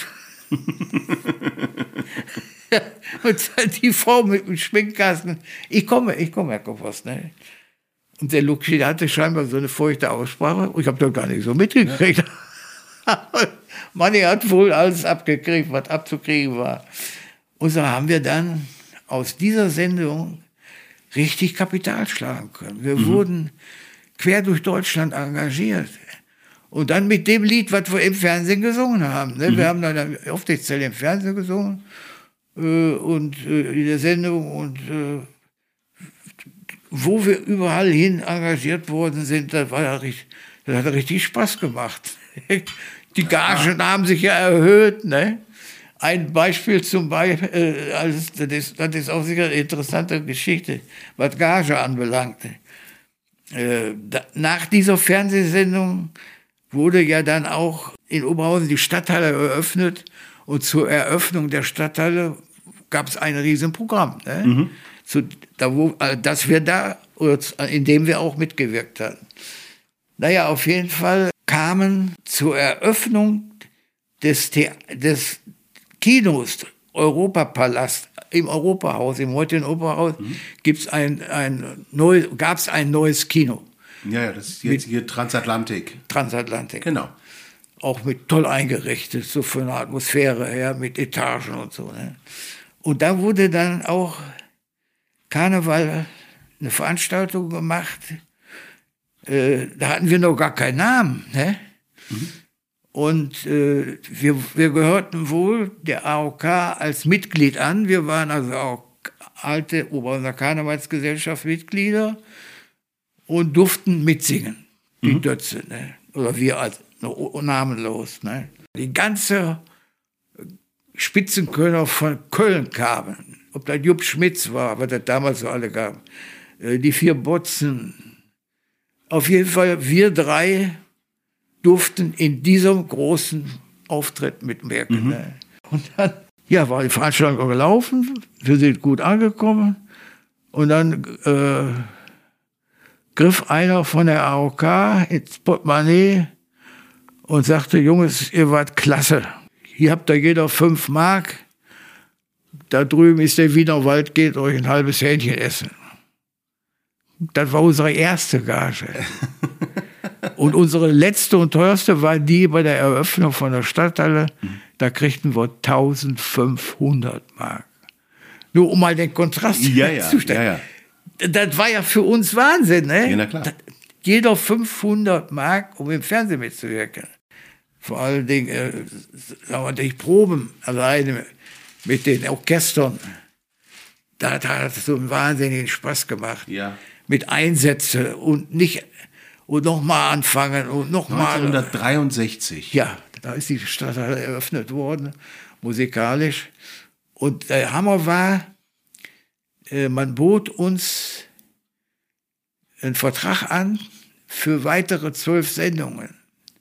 und die Frau mit dem Schminkkasten, ich komme, Herr Koppers, ne? Und der Lukschy hatte scheinbar so eine feuchte Aussprache, ich habe das gar nicht so mitgekriegt. Ja. Manni hat wohl alles abgekriegt, was abzukriegen war. Und so haben wir dann aus dieser Sendung richtig Kapital schlagen können. Wir wurden quer durch Deutschland engagiert. Und dann mit dem Lied, was wir im Fernsehen gesungen haben. Ne? Wir haben dann oft die Zelle im Fernsehen gesungen und in der Sendung und wo wir überall hin engagiert worden sind, das hat richtig Spaß gemacht. Die Gagen haben sich ja erhöht, ne? Ein Beispiel zum Beispiel, das ist auch sicher eine interessante Geschichte, was Gage anbelangt. Nach dieser Fernsehsendung wurde ja dann auch in Oberhausen die Stadthalle eröffnet und zur Eröffnung der Stadthalle gab es ein Riesenprogramm, ne? In dem wir auch mitgewirkt hatten. Naja, auf jeden Fall kamen zur Eröffnung des Kinos Europapalast im Europahaus, im heutigen Oberhaus, gab's ein neues Kino. Ja, das ist jetzt hier Transatlantik. Transatlantik. Genau. auch mit toll eingerichtet, so von der Atmosphäre her, mit Etagen und so. Ne? Und da wurde dann auch Karneval eine Veranstaltung gemacht. Da hatten wir noch gar keinen Namen. Ne? Und wir gehörten wohl der AOK als Mitglied an. Wir waren also auch alte Oberhausener Karnevalsgesellschaft Mitglieder und durften mitsingen, die Dötze. Ne? Oder wir als namenlos. Ne? Die ganze Spitzenkönner von Köln kamen. Ob das Jupp Schmitz war, was das damals so alle gab. Die 4 Botzen. Auf jeden Fall, wir 3 durften in diesem großen Auftritt mitwirken. Ne? Und dann war die Veranstaltung gelaufen. Wir sind gut angekommen. Und dann griff einer von der AOK ins Portemonnaie und sagte, Jungs, ihr wart klasse. Hier habt ihr jeder 5 Mark. Da drüben ist der Wiener Wald, geht euch ein halbes Hähnchen essen. Das war unsere erste Gage. Und unsere letzte und teuerste war die bei der Eröffnung von der Stadthalle. Da kriegten wir 1500 Mark. Nur um mal den Kontrast herzustellen. Das war ja für uns Wahnsinn. Ne? Ja, na klar. Jeder 500 Mark, um im Fernsehen mitzuwirken. Vor allen Dingen, die Proben alleine mit den Orchestern. Da hat es so einen wahnsinnigen Spaß gemacht. Ja. Mit Einsätzen und nochmal anfangen und nochmal. 1963. Ja, da ist die Stadthalle eröffnet worden, musikalisch. Und der Hammer war, man bot uns einen Vertrag an für weitere 12 Sendungen.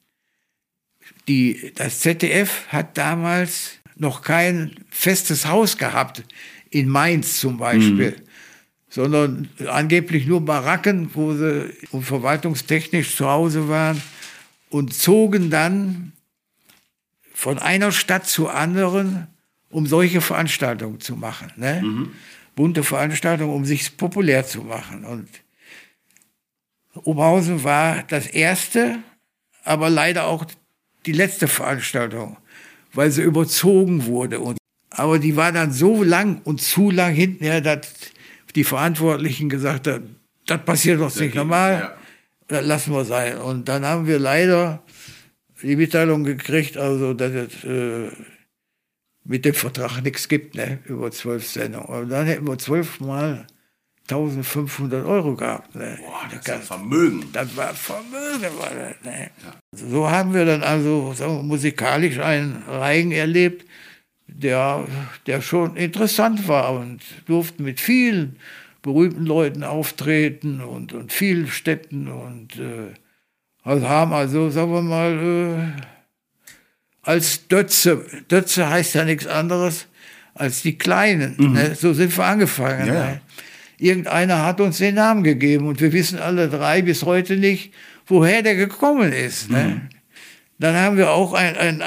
Das ZDF hat damals noch kein festes Haus gehabt, in Mainz zum Beispiel, sondern angeblich nur Baracken, wo sie verwaltungstechnisch zu Hause waren und zogen dann von einer Stadt zur anderen, um solche Veranstaltungen zu machen. Ne? Bunte Veranstaltungen, um sich populär zu machen. Und Oberhausen war das erste, aber leider auch die letzte Veranstaltung, weil sie überzogen wurde. Aber die war dann so lang und zu lang hinterher, dass die Verantwortlichen gesagt haben, das passiert doch nicht normal, das lassen wir sein. Und dann haben wir leider die Mitteilung gekriegt, also dass es mit dem Vertrag nichts gibt, ne, über 12 Sendungen. Und dann hätten wir 12 Mal 1500 € gehabt. Ne. Boah, das ist ja Vermögen. Das war Vermögen. War das, ne. Ja. So haben wir dann also sagen wir, musikalisch einen Reigen erlebt, der schon interessant war und durften mit vielen berühmten Leuten auftreten und vielen Städten und also haben also, sagen wir mal, als Dötze heißt ja nichts anderes als die Kleinen. Ne? So sind wir angefangen. Ja. Ne? Irgendeiner hat uns den Namen gegeben und wir wissen alle 3 bis heute nicht, woher der gekommen ist. Ne? Dann haben wir auch ein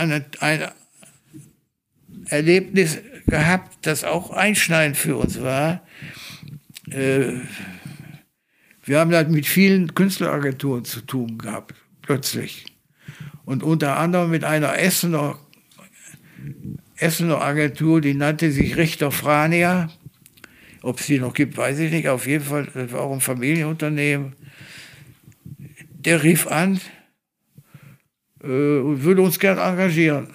Erlebnis gehabt, das auch einschneidend für uns war. Wir haben halt mit vielen Künstleragenturen zu tun gehabt, plötzlich. Und unter anderem mit einer Essener Agentur, die nannte sich Richter Frania. Ob es die noch gibt, weiß ich nicht. Auf jeden Fall, das war auch ein Familienunternehmen. Der rief an und würde uns gern engagieren.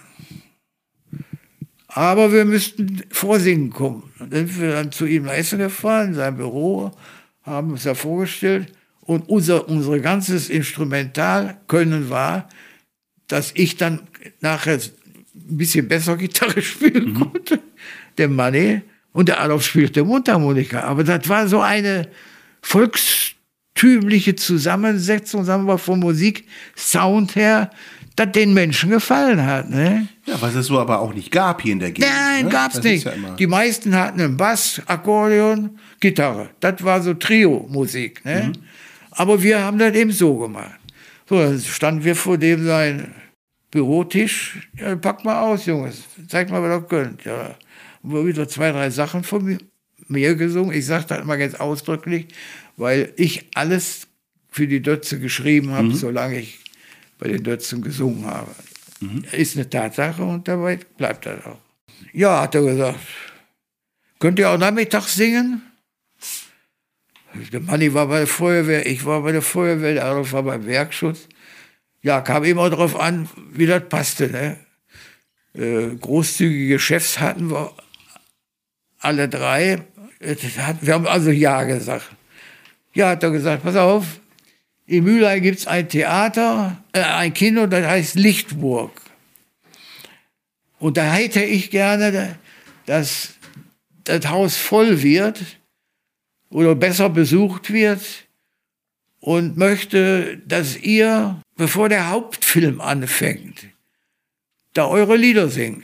Aber wir müssten vorsingen kommen. Und dann sind wir dann zu ihm nach Essen gefahren, in sein Büro, haben uns da vorgestellt. Und unser ganzes Instrumentalkönnen war, dass ich dann nachher ein bisschen besser Gitarre spielen konnte, der Manni, und der Adolf spielte Mundharmonika. Aber das war so eine volkstümliche Zusammensetzung, sagen wir mal, vom Musiksound her, das den Menschen gefallen hat. Ne? Ja, was es so aber auch nicht gab hier in der Gegend. Nein, ne? Gab's nicht. Ja die meisten hatten einen Bass, Akkordeon, Gitarre. Das war so Trio-Musik. Ne? Aber wir haben das eben so gemacht. So, dann standen wir vor dem sein Bürotisch. Ja, packt mal aus, Jungs. Zeigt mal, was ihr könnt. Ja. Und wir haben wieder 2, 3 Sachen von mir gesungen. Ich sage das mal ganz ausdrücklich, weil ich alles für die Dötze geschrieben habe, solange ich bei den Dötzen gesungen habe. Ist eine Tatsache und dabei bleibt er auch. Ja, hat er gesagt, könnt ihr auch nachmittags singen? Der Manni war bei der Feuerwehr, ich war bei der Feuerwehr, der Adolf war beim Werkschutz. Ja, kam immer darauf an, wie das passte. Ne? Großzügige Chefs hatten wir alle drei. Wir haben also Ja gesagt. Ja, hat er gesagt, pass auf, in Mülheim gibt es ein Theater, ein Kino, das heißt Lichtburg. Und da hätte ich gerne, dass das Haus voll wird oder besser besucht wird und möchte, dass ihr, bevor der Hauptfilm anfängt, da eure Lieder singt.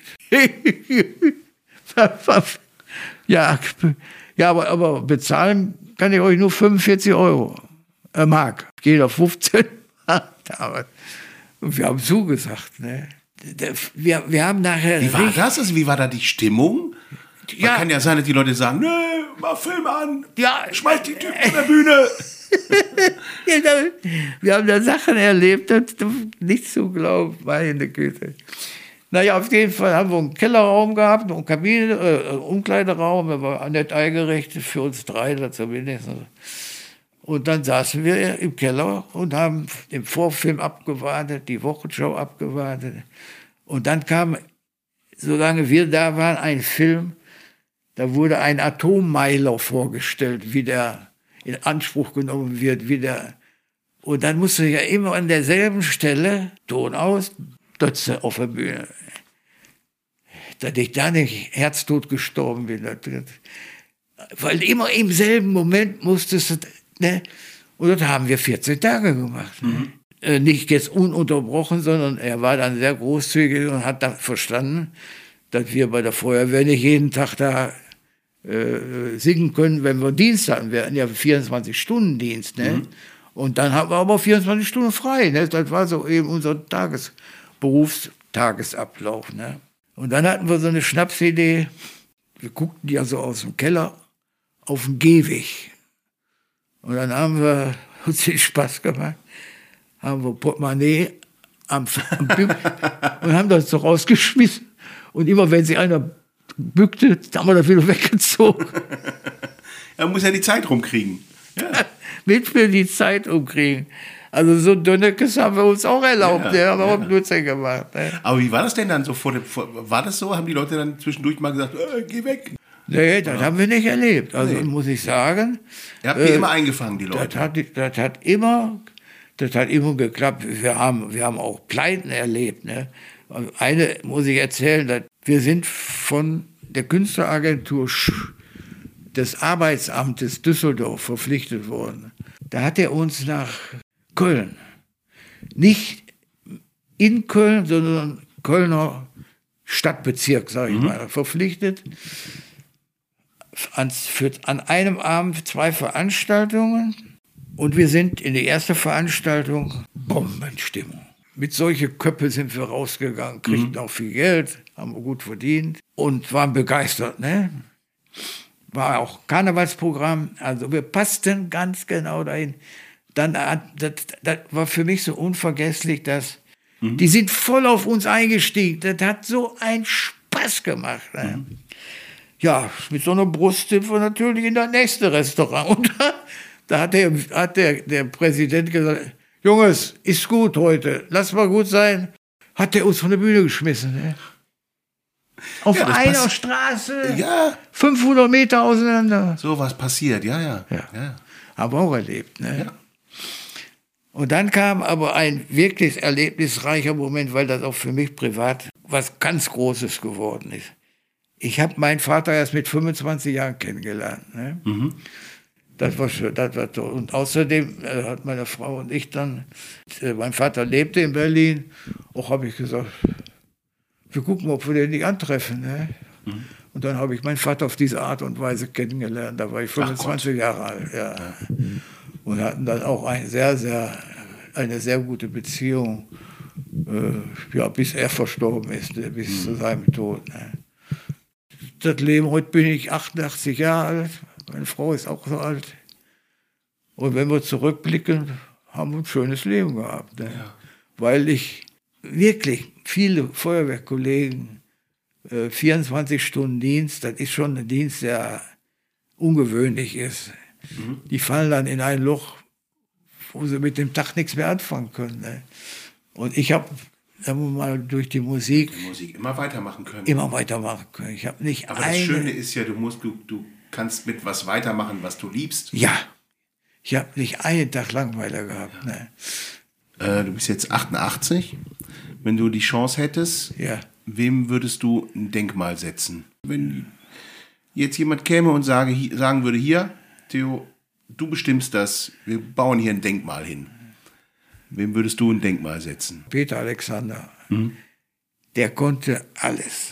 Ja, aber bezahlen kann ich euch nur 45 € Mark. Jeder 15. Und wir haben zugesagt. Ne? Wir haben nachher. Wie war das? Also, wie war da die Stimmung? Man kann ja sein, dass die Leute sagen, nö, mach Film an, schmeiß die Typen von der Bühne. Wir haben da Sachen erlebt, das ist nicht zu glauben, meine Güte. Naja, auf jeden Fall haben wir einen Kellerraum gehabt, eine Kabine, einen Umkleideraum, der war nett eingerichtet für uns drei, zumindest. Und dann saßen wir im Keller und haben den Vorfilm abgewartet, die Wochenschau abgewartet. Und dann kam, solange wir da waren, ein Film, da wurde ein Atommeiler vorgestellt, wie der in Anspruch genommen wird, und dann musste ja immer an derselben Stelle, Ton aus, Dötze auf der Bühne. Dass ich da nicht herztot gestorben bin. Weil immer im selben Moment musstest du, ne? Und das haben wir 14 Tage gemacht. Ne? Nicht jetzt ununterbrochen, sondern er war dann sehr großzügig und hat dann verstanden, dass wir bei der Feuerwehr nicht jeden Tag da singen können, wenn wir Dienst hatten. Wir hatten ja 24-Stunden-Dienst. Ne? Und dann haben wir aber 24 Stunden frei. Ne? Das war so eben unser Berufstagesablauf. Ne? Und dann hatten wir so eine Schnapsidee. Wir guckten ja so aus dem Keller auf den Gehweg. Und dann haben wir uns den Spaß gemacht, haben wir Portemonnaie am und haben das so rausgeschmissen. Und immer wenn sich einer bückte, haben wir das wieder weggezogen. Er muss ja die Zeit rumkriegen. Ja. Mit wir die Zeit umkriegen. Also so Dönnekes haben wir uns auch erlaubt. Ja, haben wir auch Blödsinn gemacht. Ne? Aber wie war das denn dann so war das so? Haben die Leute dann zwischendurch mal gesagt, geh weg? Nee, das haben wir nicht erlebt. Also muss ich sagen. Ihr habt die immer eingefangen, die Leute. Das hat immer geklappt. Wir haben auch Pleiten erlebt. Ne? Eine muss ich erzählen, wir sind von der Künstleragentur des Arbeitsamtes Düsseldorf verpflichtet worden. Da hat er uns nach Köln, nicht in Köln, sondern Kölner Stadtbezirk, sage ich mal, verpflichtet. An einem Abend 2 Veranstaltungen und wir sind in die erste Veranstaltung Bombenstimmung. Mit solchen Köpfe sind wir rausgegangen, kriegten auch viel Geld, haben wir gut verdient und waren begeistert. Ne? War auch Karnevalsprogramm, also wir passten ganz genau dahin. Dann, das war für mich so unvergesslich, dass die sind voll auf uns eingestiegen. Das hat so einen Spaß gemacht. Ne? Ja, mit so einer Brust sind wir natürlich in das nächste Restaurant. Und da hat der Präsident gesagt, Junges, ist gut heute, lass mal gut sein. Hat der uns von der Bühne geschmissen. Ne? Auf einer Straße, 500 Meter auseinander. So was passiert, ja. Haben wir auch erlebt. Ne? Ja. Und dann kam aber ein wirklich erlebnisreicher Moment, weil das auch für mich privat was ganz Großes geworden ist. Ich habe meinen Vater erst mit 25 Jahren kennengelernt. Ne? Das war schön, das war toll. Und außerdem hat meine Frau und ich dann, mein Vater lebte in Berlin, auch habe ich gesagt, wir gucken, ob wir den nicht antreffen. Ne? Und dann habe ich meinen Vater auf diese Art und Weise kennengelernt. Da war ich 25 Jahre alt. Ja. Und hatten dann auch eine sehr gute Beziehung, bis er verstorben ist, bis zu seinem Tod. Ne? Das Leben, heute bin ich 88 Jahre alt, meine Frau ist auch so alt. Und wenn wir zurückblicken, haben wir ein schönes Leben gehabt. Ne? Ja. Weil ich wirklich viele Feuerwehrkollegen, 24 Stunden Dienst, das ist schon ein Dienst, der ungewöhnlich ist. Die fallen dann in ein Loch, wo sie mit dem Tag nichts mehr anfangen können. Ne? Und ich habe, sagen wir mal, durch die Musik immer weitermachen können. Ich habe nicht Aber das Schöne ist ja, du kannst mit was weitermachen, was du liebst. Ja, ich habe nicht einen Tag Langweiler gehabt. Ja. Ne? Du bist jetzt 88. Wenn du die Chance hättest, wem würdest du ein Denkmal setzen? Wenn jetzt jemand käme und sagen würde, hier, Theo, du bestimmst das, wir bauen hier ein Denkmal hin. Wem würdest du ein Denkmal setzen? Peter Alexander. Der konnte alles.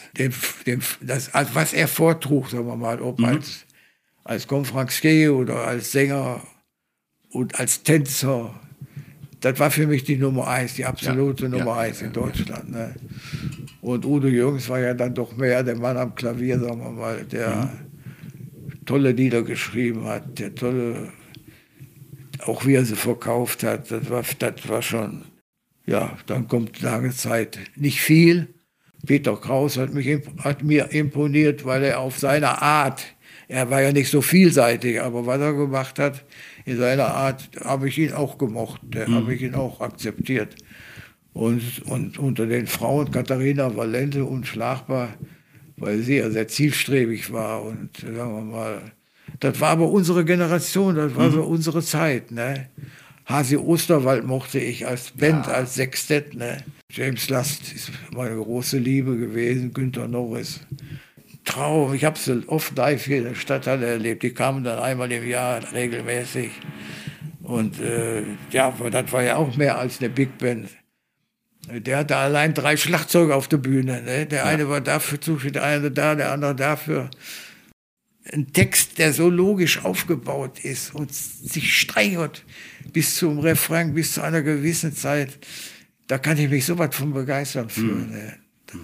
Was er vortrug, sagen wir mal, ob als Konferencier oder als Sänger und als Tänzer, das war für mich die Nummer 1, die absolute Nummer 1 in Deutschland. Ne? Und Udo Jürgens war ja dann doch mehr der Mann am Klavier, sagen wir mal, der tolle Lieder geschrieben hat, der tolle, auch wie er sie verkauft hat, das war schon, ja, dann kommt lange Zeit nicht viel. Peter Kraus hat mir imponiert, weil er auf seine Art, er war ja nicht so vielseitig, aber was er gemacht hat, in seiner Art habe ich ihn auch gemocht, habe ich ihn auch akzeptiert. Und unter den Frauen Katharina Valente unschlagbar, weil sie ja sehr zielstrebig war und sagen wir mal, das war aber unsere Generation, das war so unsere Zeit. Ne? Hasi Osterwald mochte ich als Band, als Sextett. Ne? James Last ist meine große Liebe gewesen, Günter Norris. Traum, ich habe sie oft live hier in der Stadthalle erlebt, die kamen dann einmal im Jahr regelmäßig. Und aber das war ja auch mehr als eine Big Band. Der hatte allein 3 Schlagzeuge auf der Bühne. Ne? Der eine war dafür zuständig, der eine da, der andere dafür. Ein Text, der so logisch aufgebaut ist und sich steigert bis zum Refrain, bis zu einer gewissen Zeit, da kann ich mich so was von begeistern fühlen. Ne?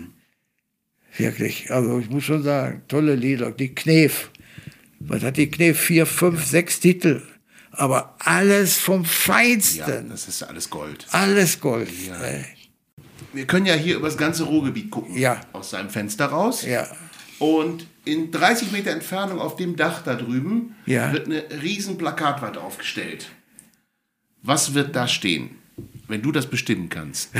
Wirklich, also ich muss schon sagen, tolle Lieder. Die Knef, was hat die Knef? 4, 5, 6 Titel, aber alles vom Feinsten. Ja, das ist alles Gold. Alles Gold. Ja. Wir können ja hier über das ganze Ruhrgebiet gucken, aus seinem Fenster raus. Ja. Und in 30 Meter Entfernung auf dem Dach da drüben wird eine riesen Plakatwand aufgestellt. Was wird da stehen, wenn du das bestimmen kannst?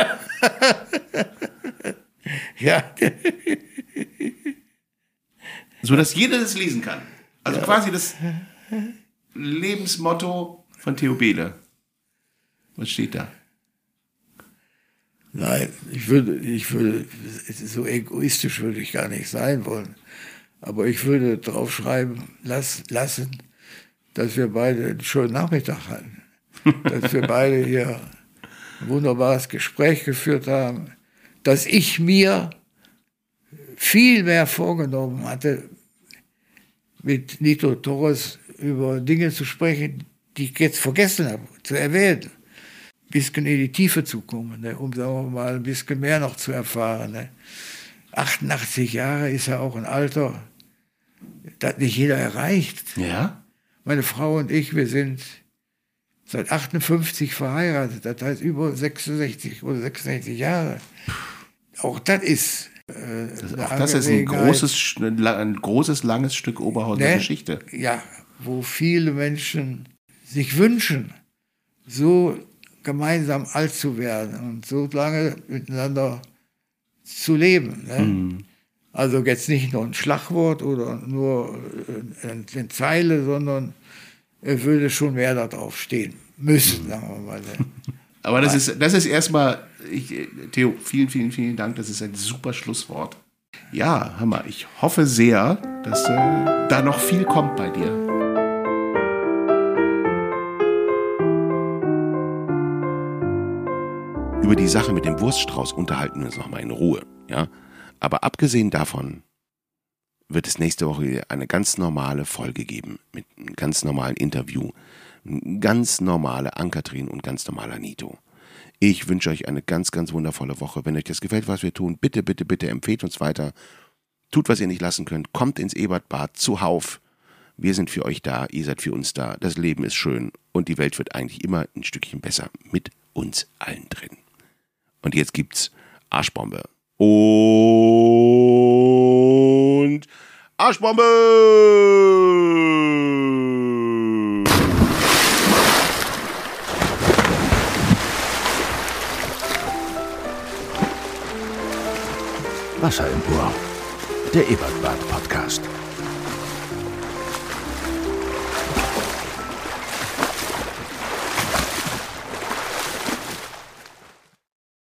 Ja. So dass jeder das lesen kann. Also quasi das Lebensmotto von Theo Behle. Was steht da? Nein, ich würde, so egoistisch würde ich gar nicht sein wollen. Aber ich würde draufschreiben lassen, dass wir beide einen schönen Nachmittag hatten. Dass wir beide hier ein wunderbares Gespräch geführt haben. Dass ich mir viel mehr vorgenommen hatte, mit Nito Torres über Dinge zu sprechen, die ich jetzt vergessen habe, zu erwähnen. Ein bisschen in die Tiefe zu kommen, ne, um, sagen wir mal, ein bisschen mehr noch zu erfahren. Ne. 88 Jahre ist ja auch ein Alter, das nicht jeder erreicht. Ja? Meine Frau und ich, wir sind seit 58 verheiratet, das heißt über 66 oder 66 Jahre. Auch das ist das ist ein großes, langes Stück Oberhausener Geschichte. Ja, wo viele Menschen sich wünschen, so gemeinsam alt zu werden und so lange miteinander zu leben. Ne? Also jetzt nicht nur ein Schlagwort oder nur eine Zeile, sondern er würde schon mehr darauf stehen müssen, sagen wir mal. Ne? Aber das ist erstmal, Theo, vielen, vielen, vielen Dank. Das ist ein super Schlusswort. Ja, Hammer. Ich hoffe sehr, dass da noch viel kommt bei dir. Über die Sache mit dem Wurststrauß unterhalten wir uns noch mal in Ruhe. Ja? Aber abgesehen davon wird es nächste Woche eine ganz normale Folge geben mit einem ganz normalen Interview. Ganz normale Ann-Kathrin und ganz normaler Nito. Ich wünsche euch eine ganz, ganz wundervolle Woche. Wenn euch das gefällt, was wir tun, bitte, bitte, bitte empfehlt uns weiter. Tut, was ihr nicht lassen könnt. Kommt ins Ebertbad zuhauf. Wir sind für euch da, ihr seid für uns da. Das Leben ist schön und die Welt wird eigentlich immer ein Stückchen besser mit uns allen drin. Und jetzt gibt's Arschbombe. Und Arschbombe! Wasser im Ohr. Der Ebertbad Podcast.